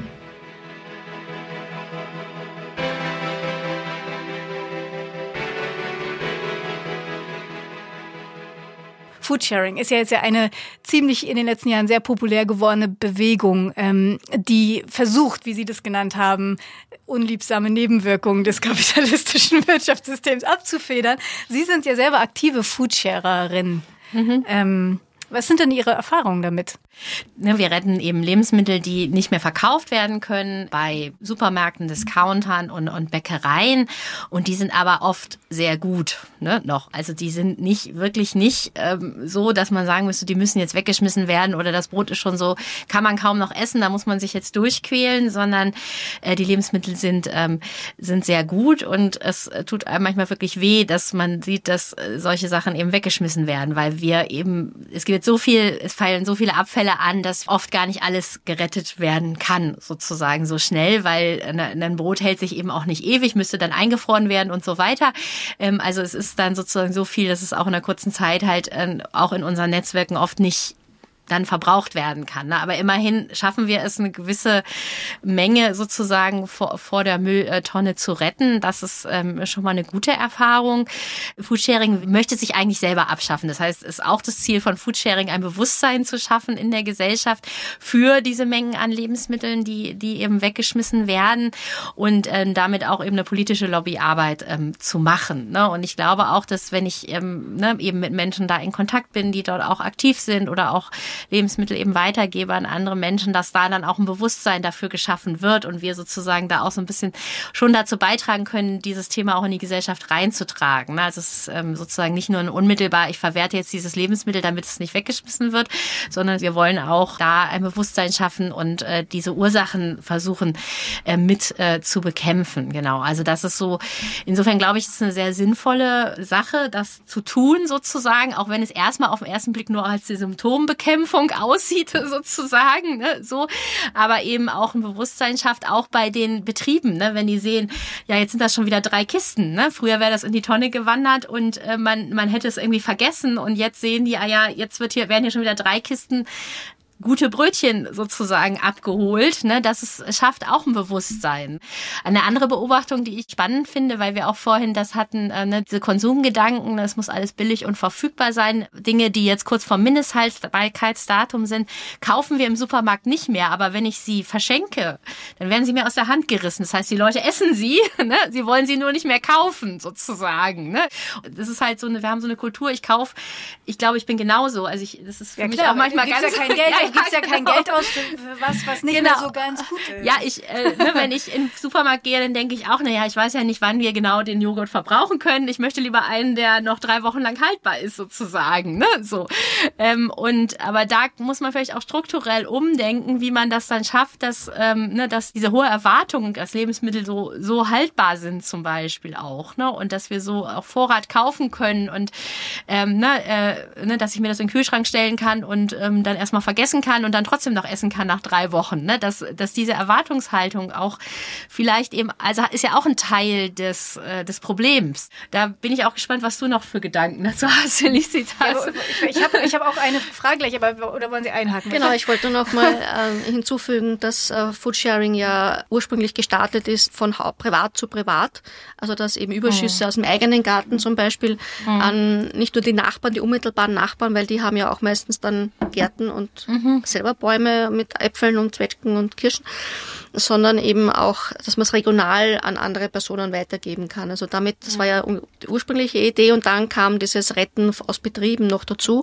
S3: Foodsharing ist ja jetzt ja eine ziemlich in den letzten Jahren sehr populär gewordene Bewegung, ähm, die versucht, wie Sie das genannt haben, unliebsame Nebenwirkungen des kapitalistischen Wirtschaftssystems abzufedern. Sie sind ja selber aktive Foodsharerin. Mhm. Ähm, was sind denn Ihre Erfahrungen damit?
S1: Wir retten eben Lebensmittel, die nicht mehr verkauft werden können bei Supermärkten, Discountern und, und Bäckereien. Und die sind aber oft sehr gut, ne, noch. Also die sind nicht, wirklich nicht ähm, so, dass man sagen müsste, die müssen jetzt weggeschmissen werden oder das Brot ist schon so, kann man kaum noch essen, da muss man sich jetzt durchquälen, sondern äh, die Lebensmittel sind, ähm, sind sehr gut und es tut einem manchmal wirklich weh, dass man sieht, dass äh, solche Sachen eben weggeschmissen werden, weil wir eben, es gibt so viel, es fallen so viele Abfälle an, dass oft gar nicht alles gerettet werden kann, sozusagen so schnell, weil ein Brot hält sich eben auch nicht ewig, müsste dann eingefroren werden und so weiter. Also es ist dann sozusagen so viel, dass es auch in einer kurzen Zeit halt auch in unseren Netzwerken oft nicht dann verbraucht werden kann. Aber immerhin schaffen wir es, eine gewisse Menge sozusagen vor, vor der Mülltonne zu retten. Das ist ähm, schon mal eine gute Erfahrung. Foodsharing möchte sich eigentlich selber abschaffen. Das heißt, es ist auch das Ziel von Foodsharing, ein Bewusstsein zu schaffen in der Gesellschaft für diese Mengen an Lebensmitteln, die, die eben weggeschmissen werden und ähm, damit auch eben eine politische Lobbyarbeit ähm, zu machen. Ne? Und ich glaube auch, dass wenn ich ähm, ne, eben mit Menschen da in Kontakt bin, die dort auch aktiv sind oder auch Lebensmittel eben weitergebe an andere Menschen, dass da dann auch ein Bewusstsein dafür geschaffen wird und wir sozusagen da auch so ein bisschen schon dazu beitragen können, dieses Thema auch in die Gesellschaft reinzutragen. Also es ist ähm, sozusagen nicht nur ein unmittelbar, ich verwerte jetzt dieses Lebensmittel, damit es nicht weggeschmissen wird, sondern wir wollen auch da ein Bewusstsein schaffen und äh, diese Ursachen versuchen äh, mit äh, zu bekämpfen. Genau, also das ist so, insofern glaube ich, ist es eine sehr sinnvolle Sache, das zu tun sozusagen, auch wenn es erstmal auf den ersten Blick nur als die Symptombekämpfung aussieht sozusagen, ne, so, aber eben auch ein Bewusstsein schafft, auch bei den Betrieben, ne, wenn die sehen, ja, jetzt sind das schon wieder drei Kisten, ne, früher wäre das in die Tonne gewandert und äh, man man hätte es irgendwie vergessen und jetzt sehen die, ah ja, jetzt wird hier werden hier schon wieder drei Kisten gute Brötchen sozusagen abgeholt, ne, das ist, schafft auch ein Bewusstsein. Eine andere Beobachtung, die ich spannend finde, weil wir auch vorhin das hatten, äh, ne, diese Konsumgedanken, das muss alles billig und verfügbar sein, Dinge, die jetzt kurz vor Mindesthaltbarkeitsdatum sind, kaufen wir im Supermarkt nicht mehr, aber wenn ich sie verschenke, dann werden sie mir aus der Hand gerissen. Das heißt, die Leute essen sie, ne, sie wollen sie nur nicht mehr kaufen sozusagen, ne. Das ist halt so eine, wir haben so eine Kultur, ich kaufe, ich glaube, ich bin genauso, also ich, das ist für
S3: ja,
S1: mich
S3: klar,
S1: auch manchmal ganz...
S3: Ja kein Geld.
S1: Ja,
S3: gibt's ja kein
S1: genau.
S3: Geld aus für, für was, was nicht
S1: genau.
S3: mehr so ganz gut ist.
S1: Ja, ich, äh, ne, wenn ich in den Supermarkt gehe, dann denke ich auch, naja, ich weiß ja nicht, wann wir genau den Joghurt verbrauchen können. Ich möchte lieber einen, der noch drei Wochen lang haltbar ist, sozusagen. Ne? So. Ähm, und aber da muss man vielleicht auch strukturell umdenken, wie man das dann schafft, dass, ähm, ne, dass diese hohe Erwartung, dass Lebensmittel so, so haltbar sind zum Beispiel auch. Ne? Und dass wir so auch Vorrat kaufen können und ähm, ne, äh, ne, dass ich mir das in den Kühlschrank stellen kann und ähm, dann erstmal vergessen kann und dann trotzdem noch essen kann nach drei Wochen. Ne? Dass, dass diese Erwartungshaltung auch vielleicht eben, also ist ja auch ein Teil des, äh, des Problems. Da bin ich auch gespannt, was du noch für Gedanken dazu hast, Felicitas.
S3: Ja, ich habe ich hab auch eine Frage gleich, aber oder wollen Sie einhaken?
S2: Genau, ich wollte noch mal äh, hinzufügen, dass äh, Foodsharing ja ursprünglich gestartet ist von ha- privat zu privat. Also dass eben Überschüsse mhm. aus dem eigenen Garten zum Beispiel mhm. an nicht nur die Nachbarn, die unmittelbaren Nachbarn, weil die haben ja auch meistens dann Gärten und mhm. selber Bäume mit Äpfeln und Zwetschgen und Kirschen, sondern eben auch, dass man es regional an andere Personen weitergeben kann. Also damit, das war ja die ursprüngliche Idee und dann kam dieses Retten aus Betrieben noch dazu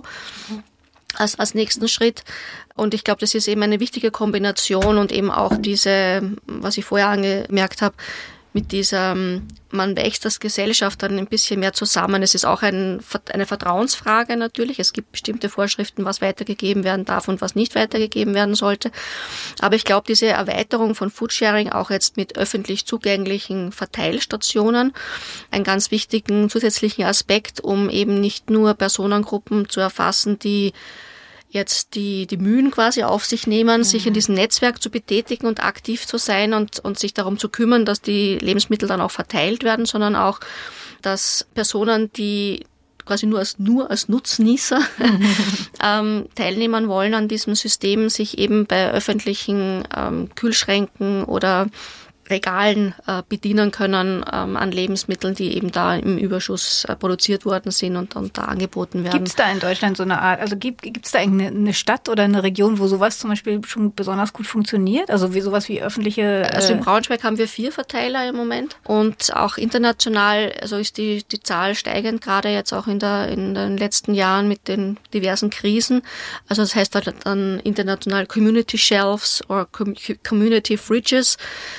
S2: als, als nächsten Schritt. Und ich glaube, das ist eben eine wichtige Kombination und eben auch diese, was ich vorher angemerkt habe, mit dieser, man wächst als Gesellschaft dann ein bisschen mehr zusammen. Es ist auch ein, eine Vertrauensfrage natürlich. Es gibt bestimmte Vorschriften, was weitergegeben werden darf und was nicht weitergegeben werden sollte. Aber ich glaube, diese Erweiterung von Foodsharing auch jetzt mit öffentlich zugänglichen Verteilstationen, einen ganz wichtigen zusätzlichen Aspekt, um eben nicht nur Personengruppen zu erfassen, die jetzt die, die Mühen quasi auf sich nehmen, mhm. sich in diesem Netzwerk zu betätigen und aktiv zu sein und, und sich darum zu kümmern, dass die Lebensmittel dann auch verteilt werden, sondern auch, dass Personen, die quasi nur als, nur als Nutznießer ähm, teilnehmen wollen an diesem System, sich eben bei öffentlichen ähm, Kühlschränken oder Regalen äh, bedienen können ähm, an Lebensmitteln, die eben da im Überschuss äh, produziert worden sind und, und da angeboten werden.
S3: Gibt es da in Deutschland so eine Art, also gibt es da eine, eine Stadt oder eine Region, wo sowas zum Beispiel schon besonders gut funktioniert? Also wie sowas wie öffentliche... Äh
S2: also in Braunschweig haben wir vier Verteiler im Moment und auch international, also ist die, die Zahl steigend, gerade jetzt auch in, der, in den letzten Jahren mit den diversen Krisen. Also das heißt dann international Community Shelves oder Community Fridges,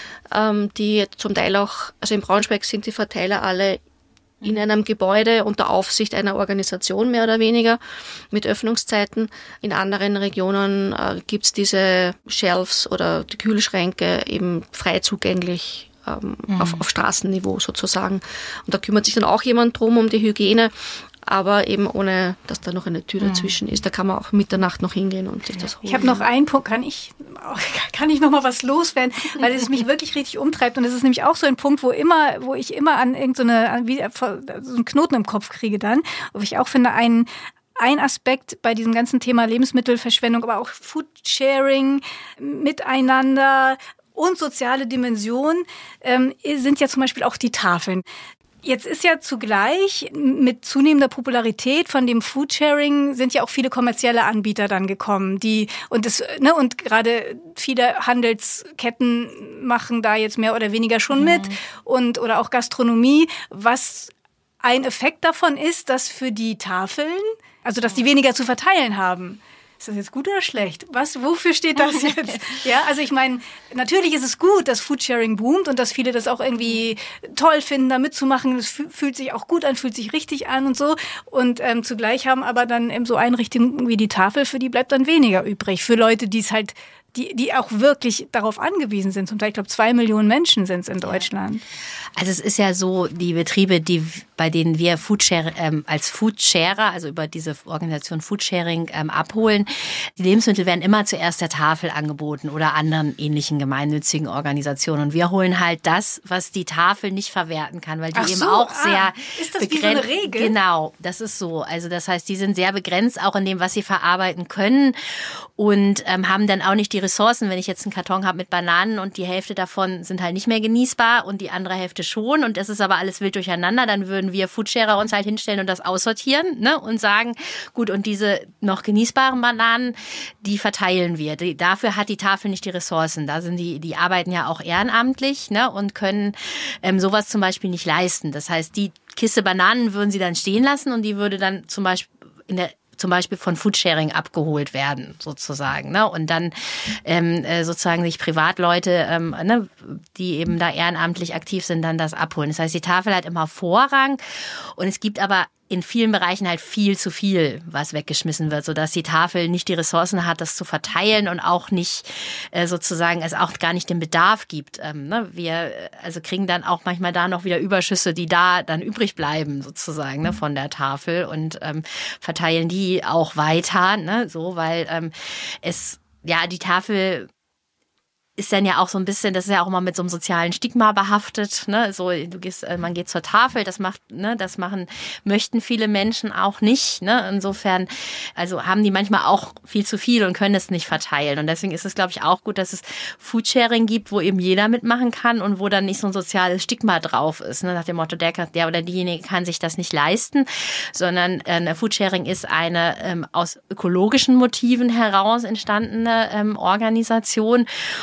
S2: die zum Teil auch, also in Braunschweig sind die Verteiler alle in einem Gebäude unter Aufsicht einer Organisation mehr oder weniger mit Öffnungszeiten. In anderen Regionen äh, gibt's diese Shelves oder die Kühlschränke eben frei zugänglich ähm, mhm. auf, auf Straßenniveau sozusagen. Und da kümmert sich dann auch jemand drum um die Hygiene, aber eben ohne, dass da noch eine Tür dazwischen ist. Da kann man auch Mitternacht noch hingehen und sich das holen.
S3: Ich habe noch einen Punkt, kann ich, kann ich noch mal was loswerden, weil es mich wirklich richtig umtreibt. Und es ist nämlich auch so ein Punkt, wo immer, wo ich immer an irgendeine, an wie, so einen Knoten im Kopf kriege dann. Wo ich auch finde, ein, ein Aspekt bei diesem ganzen Thema Lebensmittelverschwendung, aber auch Foodsharing, Miteinander und soziale Dimension, ähm, sind ja zum Beispiel auch die Tafeln. Jetzt ist ja zugleich mit zunehmender Popularität von dem Foodsharing sind ja auch viele kommerzielle Anbieter dann gekommen, die und das ne und gerade viele Handelsketten machen da jetzt mehr oder weniger schon mit und oder auch Gastronomie, was ein Effekt davon ist, dass für die Tafeln, also dass die weniger zu verteilen haben. Ist das jetzt gut oder schlecht? Was, wofür steht das jetzt? Ja, also ich meine, natürlich ist es gut, dass Foodsharing boomt und dass viele das auch irgendwie toll finden, da mitzumachen. Es fühlt sich auch gut an, fühlt sich richtig an und so. Und ähm, zugleich haben aber dann eben so Einrichtungen wie die Tafel, für die bleibt dann weniger übrig. Für Leute, die es halt, die, die auch wirklich darauf angewiesen sind. Zum Teil, ich glaube, zwei Millionen Menschen sind es in Deutschland.
S1: Also es ist ja so, die Betriebe, die bei denen wir Foodshare, ähm, als Foodsharer, also über diese Organisation Foodsharing ähm, abholen, die Lebensmittel werden immer zuerst der Tafel angeboten oder anderen ähnlichen gemeinnützigen Organisationen. Und wir holen halt das, was die Tafel nicht verwerten kann, weil die
S3: Ach
S1: eben
S3: so,
S1: auch
S3: ah,
S1: sehr
S3: ist das
S1: begrenzt.
S3: Wie so eine Regel?
S1: Genau, das ist so. Also das heißt, die sind sehr begrenzt auch in dem, was sie verarbeiten können und ähm, haben dann auch nicht die Ressourcen. Wenn ich jetzt einen Karton habe mit Bananen und die Hälfte davon sind halt nicht mehr genießbar und die andere Hälfte schon und das ist aber alles wild durcheinander, dann würden wir Foodsharer uns halt hinstellen und das aussortieren, ne, und sagen, gut, und diese noch genießbaren Bananen, die verteilen wir. Die, dafür hat die Tafel nicht die Ressourcen. Da sind die, die arbeiten ja auch ehrenamtlich, ne, und können ähm, sowas zum Beispiel nicht leisten. Das heißt, die Kiste Bananen würden sie dann stehen lassen und die würde dann zum Beispiel in der zum Beispiel von Foodsharing abgeholt werden, sozusagen, ne? Und dann ähm, sozusagen sich Privatleute, ähm, ne, die eben da ehrenamtlich aktiv sind, dann das abholen. Das heißt, die Tafel hat immer Vorrang und es gibt aber in vielen Bereichen halt viel zu viel, was weggeschmissen wird, sodass die Tafel nicht die Ressourcen hat, das zu verteilen und auch nicht äh, sozusagen, es auch gar nicht den Bedarf gibt. Ähm, ne? Wir also kriegen dann auch manchmal da noch wieder Überschüsse, die da dann übrig bleiben sozusagen, ne, von der Tafel und ähm, verteilen die auch weiter, ne, so, weil ähm, es, ja, die Tafel ist dann ja auch so ein bisschen, das ist ja auch immer mit so einem sozialen Stigma behaftet, ne, so, du gehst, man geht zur Tafel, das macht, ne, das machen, möchten viele Menschen auch nicht, ne, insofern, also haben die manchmal auch viel zu viel und können es nicht verteilen und deswegen ist es, glaube ich, auch gut, dass es Foodsharing gibt, wo eben jeder mitmachen kann und wo dann nicht so ein soziales Stigma drauf ist, ne, nach dem Motto, der, der oder diejenige kann sich das nicht leisten, sondern äh, Foodsharing ist eine ähm, aus ökologischen Motiven heraus entstandene ähm, Organisation.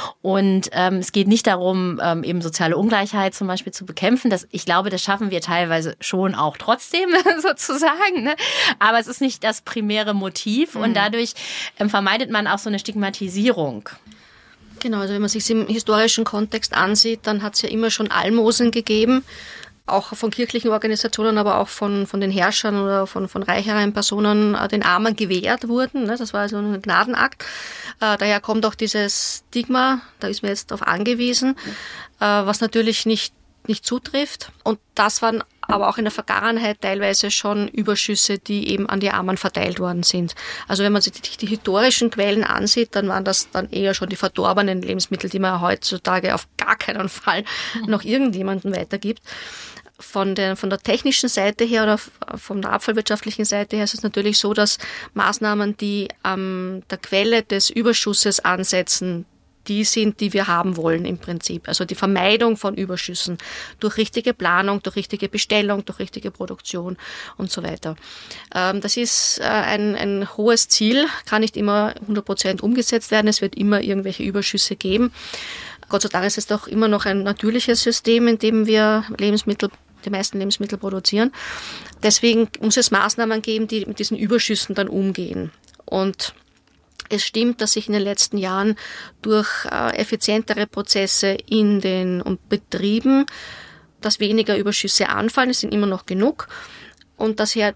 S1: Und ähm, es geht nicht darum, ähm, eben soziale Ungleichheit zum Beispiel zu bekämpfen. Das, ich glaube, das schaffen wir teilweise schon auch trotzdem sozusagen. Ne? Aber es ist nicht das primäre Motiv. Mhm. Und dadurch ähm, vermeidet man auch so eine Stigmatisierung.
S2: Genau, also wenn man sich im historischen Kontext ansieht, dann hat es ja immer schon Almosen gegeben. Auch von kirchlichen Organisationen, aber auch von, von den Herrschern oder von, von reicheren Personen äh, den Armen gewährt wurden. Ne? Das war also ein Gnadenakt. Äh, daher kommt auch dieses Stigma, da ist man jetzt darauf angewiesen, äh, was natürlich nicht nicht zutrifft. Und das waren aber auch in der Vergangenheit teilweise schon Überschüsse, die eben an die Armen verteilt worden sind. Also wenn man sich die, die historischen Quellen ansieht, dann waren das dann eher schon die verdorbenen Lebensmittel, die man heutzutage auf gar keinen Fall noch irgendjemandem weitergibt. Von der, von der technischen Seite her oder von der abfallwirtschaftlichen Seite her ist es natürlich so, dass Maßnahmen, die an der Quelle des Überschusses ansetzen, die sind, die wir haben wollen im Prinzip. Also die Vermeidung von Überschüssen durch richtige Planung, durch richtige Bestellung, durch richtige Produktion und so weiter. Das ist ein, ein hohes Ziel, kann nicht immer hundert Prozent umgesetzt werden. Es wird immer irgendwelche Überschüsse geben. Gott sei Dank ist es doch immer noch ein natürliches System, in dem wir Lebensmittel, die meisten Lebensmittel produzieren. Deswegen muss es Maßnahmen geben, die mit diesen Überschüssen dann umgehen. Und es stimmt, dass sich in den letzten Jahren durch äh, effizientere Prozesse in den Betrieben, dass weniger Überschüsse anfallen, es sind immer noch genug, und dass ja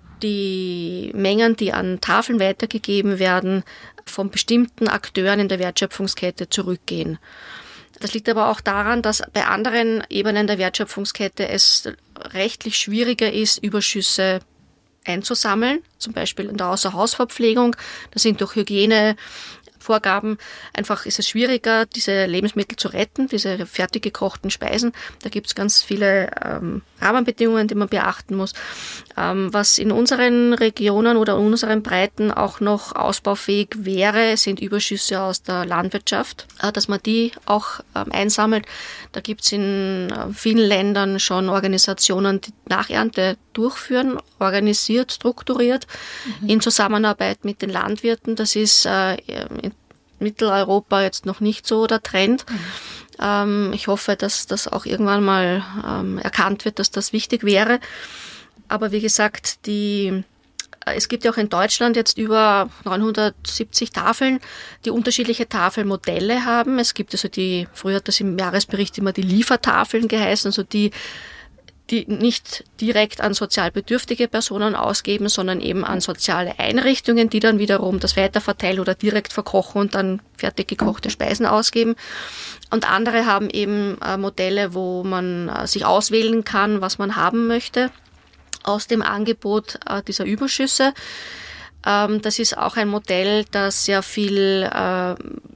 S2: die Mengen, die an Tafeln weitergegeben werden, von bestimmten Akteuren in der Wertschöpfungskette zurückgehen. Das liegt aber auch daran, dass bei anderen Ebenen der Wertschöpfungskette es rechtlich schwieriger ist, Überschüsse einzusammeln, zum Beispiel in der Außerhausverpflegung. Das sind durch Hygienevorgaben einfach ist es schwieriger, diese Lebensmittel zu retten, diese fertig gekochten Speisen. Da gibt es ganz viele ähm, Rahmenbedingungen, die man beachten muss. Ähm, was in unseren Regionen oder in unseren Breiten auch noch ausbaufähig wäre, sind Überschüsse aus der Landwirtschaft, äh, dass man die auch ähm, einsammelt. Da gibt es in äh, vielen Ländern schon Organisationen, die Nachernte durchführen, organisiert, strukturiert, mhm. in Zusammenarbeit mit den Landwirten. Das ist äh, in Mitteleuropa jetzt noch nicht so der Trend. Mhm. Ähm, ich hoffe, dass das auch irgendwann mal ähm, erkannt wird, dass das wichtig wäre. Aber wie gesagt, die, es gibt ja auch in Deutschland jetzt über neunhundertsiebzig Tafeln, die unterschiedliche Tafelmodelle haben. Es gibt also die, früher hat das im Jahresbericht immer die Liefertafeln geheißen, also die die nicht direkt an sozial bedürftige Personen ausgeben, sondern eben an soziale Einrichtungen, die dann wiederum das weiterverteilen oder direkt verkochen und dann fertig gekochte Speisen ausgeben. Und andere haben eben äh, Modelle, wo man äh, sich auswählen kann, was man haben möchte aus dem Angebot äh, dieser Überschüsse. Ähm, das ist auch ein Modell, das sehr viel äh,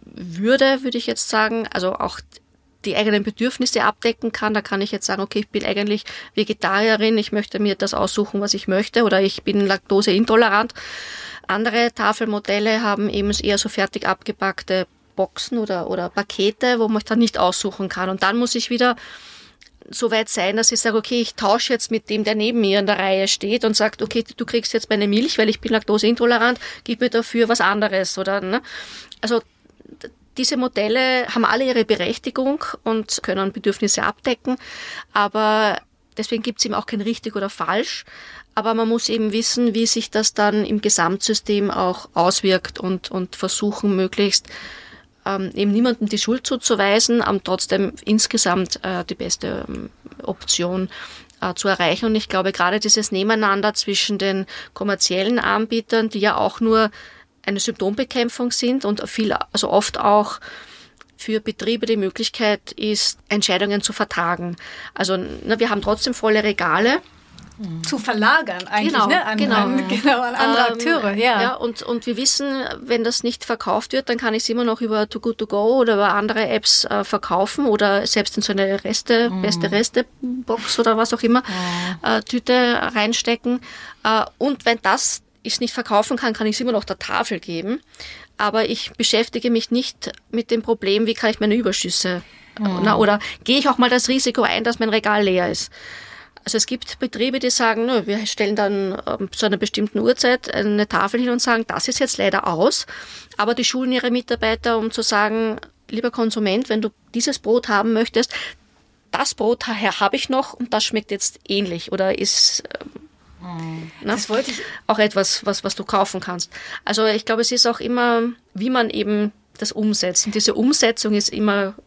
S2: Würde, würde ich jetzt sagen, also auch die eigenen Bedürfnisse abdecken kann. Da kann ich jetzt sagen, okay, ich bin eigentlich Vegetarierin, ich möchte mir das aussuchen, was ich möchte, oder ich bin laktoseintolerant. Andere Tafelmodelle haben eben eher so fertig abgepackte Boxen oder, oder Pakete, wo man dann nicht aussuchen kann. Und dann muss ich wieder so weit sein, dass ich sage, okay, ich tausche jetzt mit dem, der neben mir in der Reihe steht und sagt, okay, du kriegst jetzt meine Milch, weil ich bin laktoseintolerant, gib mir dafür was anderes, oder, ne? Also, diese Modelle haben alle ihre Berechtigung und können Bedürfnisse abdecken, aber deswegen gibt es eben auch kein richtig oder falsch. Aber man muss eben wissen, wie sich das dann im Gesamtsystem auch auswirkt und, und versuchen, möglichst ähm, eben niemandem die Schuld zuzuweisen, aber trotzdem insgesamt äh, die beste ähm, Option äh, zu erreichen. Und ich glaube, gerade dieses Nebeneinander zwischen den kommerziellen Anbietern, die ja auch nur eine Symptombekämpfung sind und viel, also oft auch für Betriebe die Möglichkeit ist, Entscheidungen zu vertagen. Also na, wir haben trotzdem volle Regale.
S3: Zu verlagern eigentlich,
S2: genau,
S3: ne? An,
S2: genau.
S3: An, genau, an andere
S2: ähm,
S3: Akteure, ja.
S2: ja und, und wir wissen, wenn das nicht verkauft wird, dann kann ich es immer noch über Too Good To Go oder über andere Apps äh, verkaufen oder selbst in so eine Reste, mm. beste Reste-Box oder was auch immer, mm. äh, Tüte reinstecken. Äh, und wenn das ich es nicht verkaufen kann, kann ich es immer noch der Tafel geben. Aber ich beschäftige mich nicht mit dem Problem, wie kann ich meine Überschüsse, mhm. na, oder gehe ich auch mal das Risiko ein, dass mein Regal leer ist. Also es gibt Betriebe, die sagen, nö, wir stellen dann ähm, zu einer bestimmten Uhrzeit eine Tafel hin und sagen, das ist jetzt leider aus. Aber die schulen ihre Mitarbeiter, um zu sagen, lieber Konsument, wenn du dieses Brot haben möchtest, das Brot habe ich noch und das schmeckt jetzt ähnlich oder ist
S3: Mhm.
S2: Ne?
S3: Das wollte ich
S2: auch etwas, was, was du kaufen kannst. Also ich glaube, es ist auch immer, wie man eben das umsetzt. Und diese Umsetzung ist immer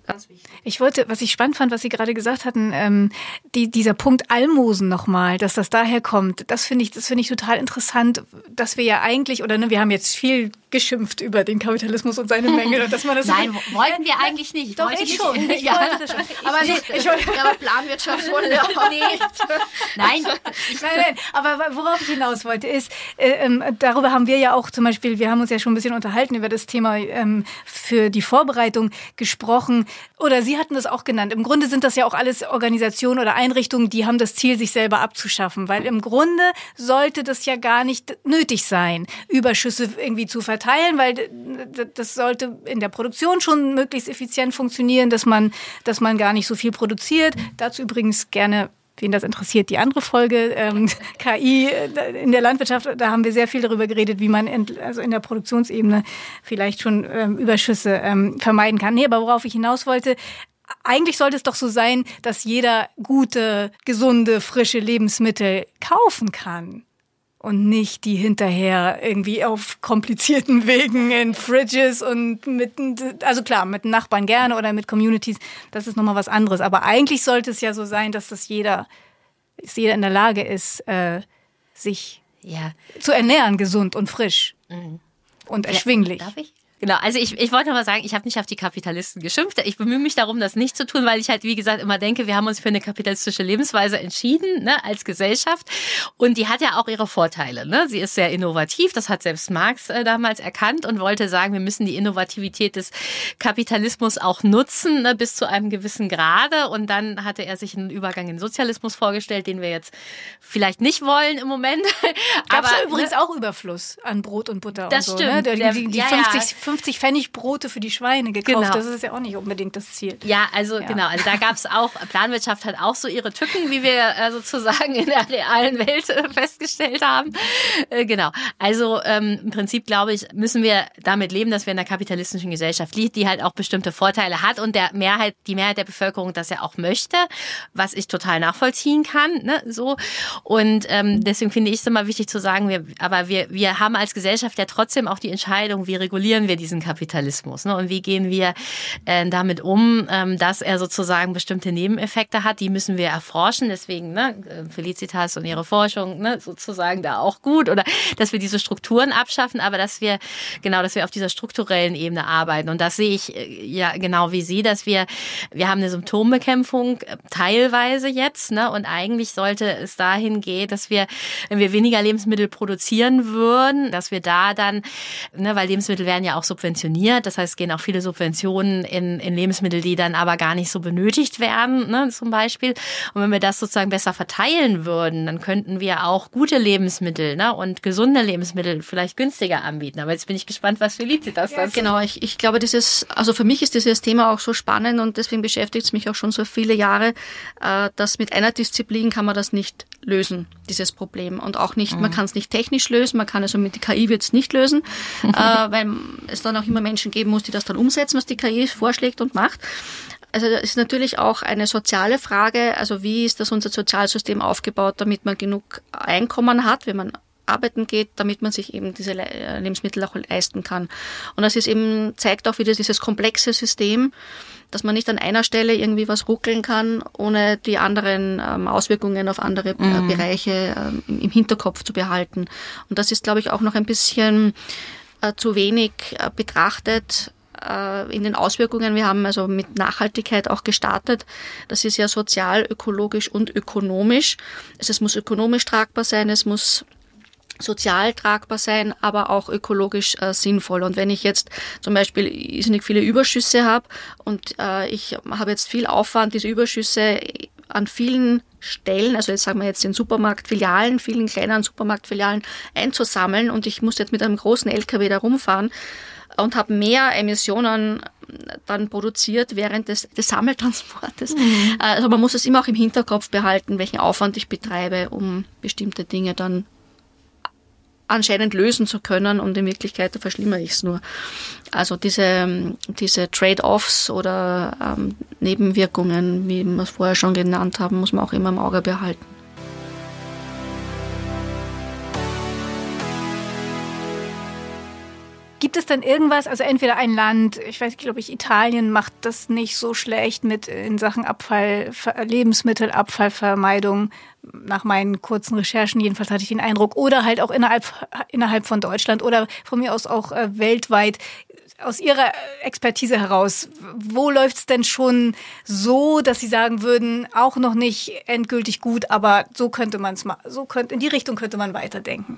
S2: Ganz wichtig.
S3: Ich wollte, was ich spannend fand, was Sie gerade gesagt hatten, ähm, die, dieser Punkt Almosen nochmal, dass das daher kommt, das finde ich, das finde ich total interessant, dass wir ja eigentlich, oder ne, wir haben jetzt viel geschimpft über den Kapitalismus und seine Mängel und dass man das
S1: Nein, so, wollten wir eigentlich nicht.
S3: Doch,
S1: wollte
S3: ich schon. Ich
S1: ja.
S3: wollte das schon. Aber
S2: ich
S3: nicht,
S2: ich wollte, aber Planwirtschaft wollen wir auch nicht.
S1: Nein.
S3: nein, nein. Aber worauf ich hinaus wollte, ist, äh, ähm, darüber haben wir ja auch zum Beispiel, wir haben uns ja schon ein bisschen unterhalten über das Thema ähm, für die Vorbereitung gesprochen. Oder Sie hatten das auch genannt. Im Grunde sind das ja auch alles Organisationen oder Einrichtungen, die haben das Ziel, sich selber abzuschaffen. Weil im Grunde sollte das ja gar nicht nötig sein, Überschüsse irgendwie zu verteilen, weil das sollte in der Produktion schon möglichst effizient funktionieren, dass man, dass man gar nicht so viel produziert. Dazu übrigens gerne, wen das interessiert, die andere Folge, ähm, K I in der Landwirtschaft, da haben wir sehr viel darüber geredet, wie man in, also in der Produktionsebene vielleicht schon ähm, Überschüsse ähm, vermeiden kann. Nee, aber worauf ich hinaus wollte, eigentlich sollte es doch so sein, dass jeder gute, gesunde, frische Lebensmittel kaufen kann. Und nicht die hinterher irgendwie auf komplizierten Wegen in Fridges und mit, also klar, mit Nachbarn gerne oder mit Communities, das ist nochmal was anderes. Aber eigentlich sollte es ja so sein, dass das jeder, dass jeder in der Lage ist, äh, sich
S1: ja.
S3: zu ernähren, gesund und frisch mhm. und erschwinglich.
S1: Ja, darf ich? Genau, also ich, ich wollte noch mal sagen, ich habe nicht auf die Kapitalisten geschimpft. Ich bemühe mich darum, das nicht zu tun, weil ich halt, wie gesagt, immer denke, wir haben uns für eine kapitalistische Lebensweise entschieden, ne, als Gesellschaft. Und die hat ja auch ihre Vorteile. Ne? Sie ist sehr innovativ, das hat selbst Marx äh, damals erkannt und wollte sagen, wir müssen die Innovativität des Kapitalismus auch nutzen, ne, bis zu einem gewissen Grade. Und dann hatte er sich einen Übergang in den Sozialismus vorgestellt, den wir jetzt vielleicht nicht wollen im Moment.
S3: Gab es ja übrigens ne? auch Überfluss an Brot und Butter
S1: das
S3: und so.
S1: Stimmt.
S3: Ne? Die, die, die
S1: ja,
S3: fünfzig,
S1: ja.
S3: fünfzig Pfennig Brote für die Schweine gekauft. Genau. Das ist ja auch nicht unbedingt das Ziel.
S1: Ja, also ja. genau. Also da gab es auch, Planwirtschaft hat auch so ihre Tücken, wie wir äh, sozusagen in der realen Welt äh, festgestellt haben. Äh, genau. Also ähm, im Prinzip, glaube ich, müssen wir damit leben, dass wir in einer kapitalistischen Gesellschaft leben, die halt auch bestimmte Vorteile hat und der Mehrheit, die Mehrheit der Bevölkerung das ja auch möchte, was ich total nachvollziehen kann. Ne? So. Und ähm, deswegen finde ich es immer wichtig zu sagen, wir, aber wir, wir haben als Gesellschaft ja trotzdem auch die Entscheidung, wie regulieren wir diesen Kapitalismus, ne? Und wie gehen wir äh, damit um, ähm, dass er sozusagen bestimmte Nebeneffekte hat, die müssen wir erforschen, deswegen ne, Felicitas und ihre Forschung ne, sozusagen da auch gut, oder dass wir diese Strukturen abschaffen, aber dass wir genau, dass wir auf dieser strukturellen Ebene arbeiten und das sehe ich äh, ja genau wie Sie, dass wir, wir haben eine Symptombekämpfung äh, teilweise jetzt, ne? Und eigentlich sollte es dahin gehen, dass wir, wenn wir weniger Lebensmittel produzieren würden, dass wir da dann, ne, weil Lebensmittel werden ja auch subventioniert. Das heißt, es gehen auch viele Subventionen in, in Lebensmittel, die dann aber gar nicht so benötigt werden, ne, zum Beispiel. Und wenn wir das sozusagen besser verteilen würden, dann könnten wir auch gute Lebensmittel ne, und gesunde Lebensmittel vielleicht günstiger anbieten. Aber jetzt bin ich gespannt, was Felicitas
S2: ja,
S1: dazu.
S2: Genau, ich, ich glaube, dieses, also für mich ist dieses Thema auch so spannend und deswegen beschäftigt es mich auch schon so viele Jahre, äh, dass mit einer Disziplin kann man das nicht lösen, dieses Problem. Und auch nicht, mhm. man kann es nicht technisch lösen, man kann also mit der K I wird es nicht lösen, äh, weil es dann auch immer Menschen geben muss, die das dann umsetzen, was die K I vorschlägt und macht. Also das ist natürlich auch eine soziale Frage, also wie ist das unser Sozialsystem aufgebaut, damit man genug Einkommen hat, wenn man arbeiten geht, damit man sich eben diese Lebensmittel auch leisten kann. Und das ist eben, zeigt auch wieder dieses komplexe System, dass man nicht an einer Stelle irgendwie was ruckeln kann, ohne die anderen ähm, Auswirkungen auf andere mhm. äh, Bereiche ähm, im, im Hinterkopf zu behalten. Und das ist, glaube ich, auch noch ein bisschen äh, zu wenig äh, betrachtet äh, in den Auswirkungen. Wir haben also mit Nachhaltigkeit auch gestartet. Das ist ja sozial, ökologisch und ökonomisch. Also es muss ökonomisch tragbar sein, es muss sozial tragbar sein, aber auch ökologisch äh, sinnvoll. Und wenn ich jetzt zum Beispiel irrsinnig viele Überschüsse habe und äh, ich habe jetzt viel Aufwand, diese Überschüsse an vielen Stellen, also jetzt sagen wir jetzt in Supermarktfilialen, vielen kleineren Supermarktfilialen einzusammeln und ich muss jetzt mit einem großen L K W da rumfahren und habe mehr Emissionen dann produziert während des, des Sammeltransportes. Mhm. Also man muss es immer auch im Hinterkopf behalten, welchen Aufwand ich betreibe, um bestimmte Dinge dann anscheinend lösen zu können und in Wirklichkeit verschlimmere ich es nur. Also diese, diese Trade-offs oder ähm, Nebenwirkungen, wie wir es vorher schon genannt haben, muss man auch immer im Auge behalten.
S3: Gibt es dann irgendwas, also entweder ein Land, ich weiß, glaube ich, Italien macht das nicht so schlecht mit in Sachen Abfall, Lebensmittelabfallvermeidung, nach meinen kurzen Recherchen jedenfalls hatte ich den Eindruck, oder halt auch innerhalb, innerhalb von Deutschland oder von mir aus auch äh, weltweit. Aus Ihrer Expertise heraus, wo läuft es denn schon so, dass Sie sagen würden, auch noch nicht endgültig gut, aber so könnte man es mal, so könnte, in die Richtung könnte man weiterdenken?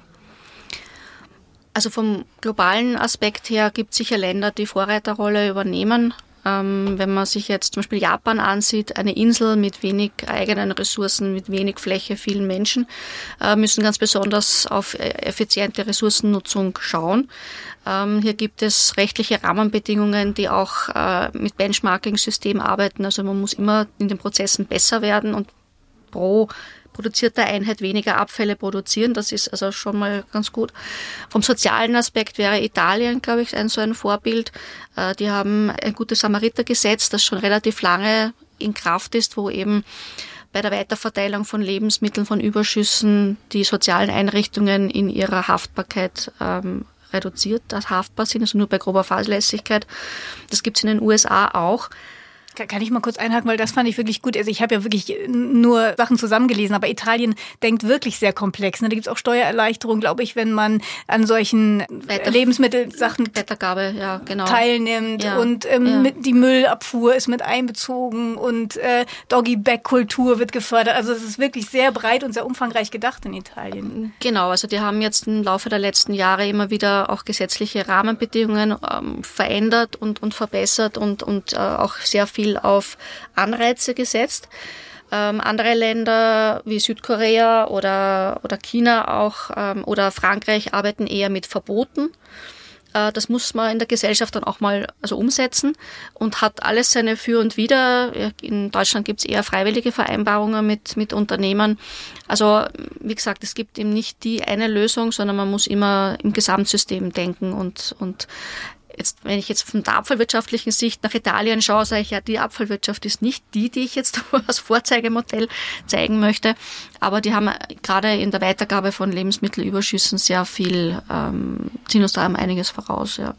S2: Also vom globalen Aspekt her gibt es sicher Länder, die Vorreiterrolle übernehmen. Ähm, wenn man sich jetzt zum Beispiel Japan ansieht, eine Insel mit wenig eigenen Ressourcen, mit wenig Fläche, vielen Menschen, äh, müssen ganz besonders auf effiziente Ressourcennutzung schauen. Ähm, hier gibt es rechtliche Rahmenbedingungen, die auch äh, mit Benchmarking-System arbeiten. Also man muss immer in den Prozessen besser werden und pro produzierte Einheit weniger Abfälle produzieren. Das ist also schon mal ganz gut. Vom sozialen Aspekt wäre Italien, glaube ich, ein so ein Vorbild. Äh, die haben ein gutes Samaritergesetz, das schon relativ lange in Kraft ist, wo eben bei der Weiterverteilung von Lebensmitteln, von Überschüssen die sozialen Einrichtungen in ihrer Haftbarkeit ähm, reduziert, das haftbar sind, also nur bei grober Fahrlässigkeit. Das gibt es in den U S A auch.
S3: Kann ich mal kurz einhaken, weil das fand ich wirklich gut. Also ich habe ja wirklich nur Sachen zusammengelesen, aber Italien denkt wirklich sehr komplex. Da gibt es auch Steuererleichterungen, glaube ich, wenn man an solchen Wetter- Lebensmittelsachen
S2: Weitergabe, ja, genau.
S3: teilnimmt.
S2: Ja,
S3: und ähm,
S2: ja.
S3: mit, die Müllabfuhr ist mit einbezogen und äh, Doggy-Bag-Kultur wird gefördert. Also es ist wirklich sehr breit und sehr umfangreich gedacht in Italien.
S2: Genau, also die haben jetzt im Laufe der letzten Jahre immer wieder auch gesetzliche Rahmenbedingungen ähm, verändert und, und verbessert und, und äh, auch sehr viel auf Anreize gesetzt. Ähm, andere Länder wie Südkorea oder, oder China auch ähm, oder Frankreich arbeiten eher mit Verboten. Äh, das muss man in der Gesellschaft dann auch mal also umsetzen und hat alles seine Für und Wider. In Deutschland gibt es eher freiwillige Vereinbarungen mit, mit Unternehmern. Also wie gesagt, es gibt eben nicht die eine Lösung, sondern man muss immer im Gesamtsystem denken und, und Jetzt, wenn ich jetzt von der abfallwirtschaftlichen Sicht nach Italien schaue, sage ich ja, die Abfallwirtschaft ist nicht die, die ich jetzt als Vorzeigemodell zeigen möchte. Aber die haben gerade in der Weitergabe von Lebensmittelüberschüssen sehr viel, ähm, ziehen uns da einiges voraus, ja.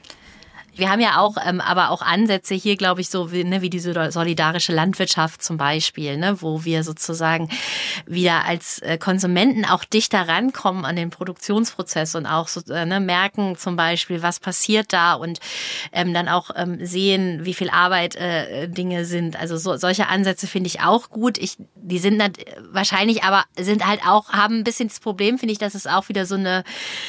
S1: Wir haben ja auch, ähm, aber auch Ansätze hier, glaube ich, so wie, ne, wie diese solidarische Landwirtschaft zum Beispiel, ne, wo wir sozusagen wieder als äh, Konsumenten auch dichter rankommen an den Produktionsprozess und auch so, äh, ne, merken zum Beispiel, was passiert da und ähm, dann auch ähm, sehen, wie viel Arbeit äh, Dinge sind. Also so, solche Ansätze finde ich auch gut. Ich, die sind dann wahrscheinlich, aber sind halt auch, haben ein bisschen das Problem, finde ich, dass es auch wieder so eine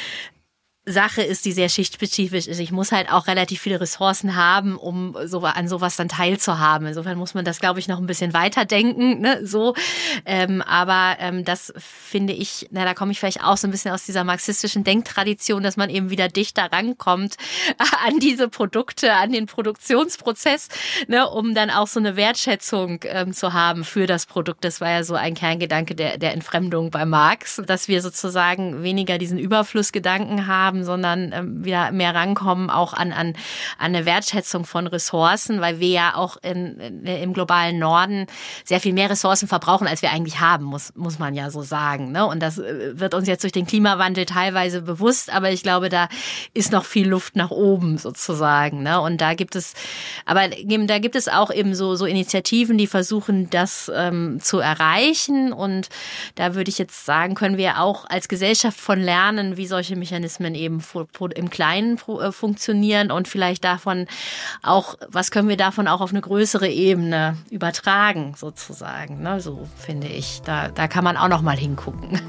S1: Sache ist, die sehr schichtspezifisch ist. Ich muss halt auch relativ viele Ressourcen haben, um so an sowas dann teilzuhaben. Insofern muss man das, glaube ich, noch ein bisschen weiterdenken, ne, so. Ähm, aber ähm, das finde ich, na, da komme ich vielleicht auch so ein bisschen aus dieser marxistischen Denktradition, dass man eben wieder dichter rankommt an diese Produkte, an den Produktionsprozess, ne, um dann auch so eine Wertschätzung ähm, zu haben für das Produkt. Das war ja so ein Kerngedanke der, der Entfremdung bei Marx, dass wir sozusagen weniger diesen Überflussgedanken haben, sondern ähm, wieder mehr rankommen auch an, an, an eine Wertschätzung von Ressourcen, weil wir ja auch in, in, im globalen Norden sehr viel mehr Ressourcen verbrauchen, als wir eigentlich haben, muss, muss man ja so sagen, ne? Und das wird uns jetzt durch den Klimawandel teilweise bewusst, aber ich glaube, da ist noch viel Luft nach oben sozusagen, ne? Und da gibt es, aber da gibt es auch eben so, so Initiativen, die versuchen, das ähm, zu erreichen, und da würde ich jetzt sagen, können wir auch als Gesellschaft von lernen, wie solche Mechanismen eben im Kleinen funktionieren und vielleicht davon auch, was können wir davon auch auf eine größere Ebene übertragen, sozusagen. Ne? So finde ich. Da, da kann man auch noch mal hingucken.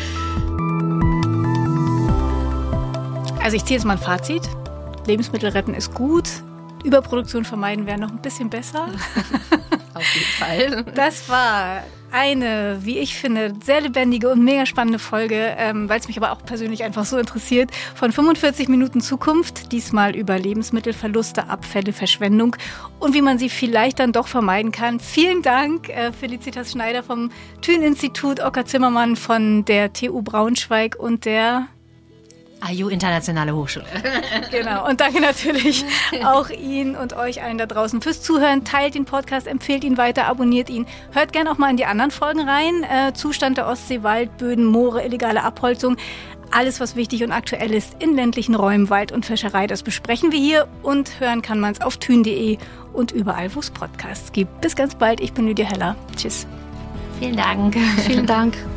S3: Also ich ziehe jetzt mal ein Fazit. Lebensmittel retten ist gut. Überproduktion vermeiden wäre noch ein bisschen besser.
S1: Auf jeden Fall.
S3: Das war eine, wie ich finde, sehr lebendige und mega spannende Folge, ähm, weil es mich aber auch persönlich einfach so interessiert, von fünfundvierzig Minuten Zukunft, diesmal über Lebensmittelverluste, Abfälle, Verschwendung und wie man sie vielleicht dann doch vermeiden kann. Vielen Dank, äh, Felicitas Schneider vom Thün-Institut, Ocker Zimmermann von der T U Braunschweig und der
S1: A I U Internationale Hochschule.
S3: Genau. Und danke natürlich auch Ihnen und euch allen da draußen fürs Zuhören. Teilt den Podcast, empfehlt ihn weiter, abonniert ihn. Hört gerne auch mal in die anderen Folgen rein. Äh, Zustand der Ostsee, Waldböden, Moore, illegale Abholzung. Alles, was wichtig und aktuell ist in ländlichen Räumen, Wald und Fischerei, das besprechen wir hier und hören kann man es auf thün punkt de und überall, wo es Podcasts gibt. Bis ganz bald, ich bin Lydia Heller. Tschüss.
S1: Vielen Dank.
S2: Vielen Dank.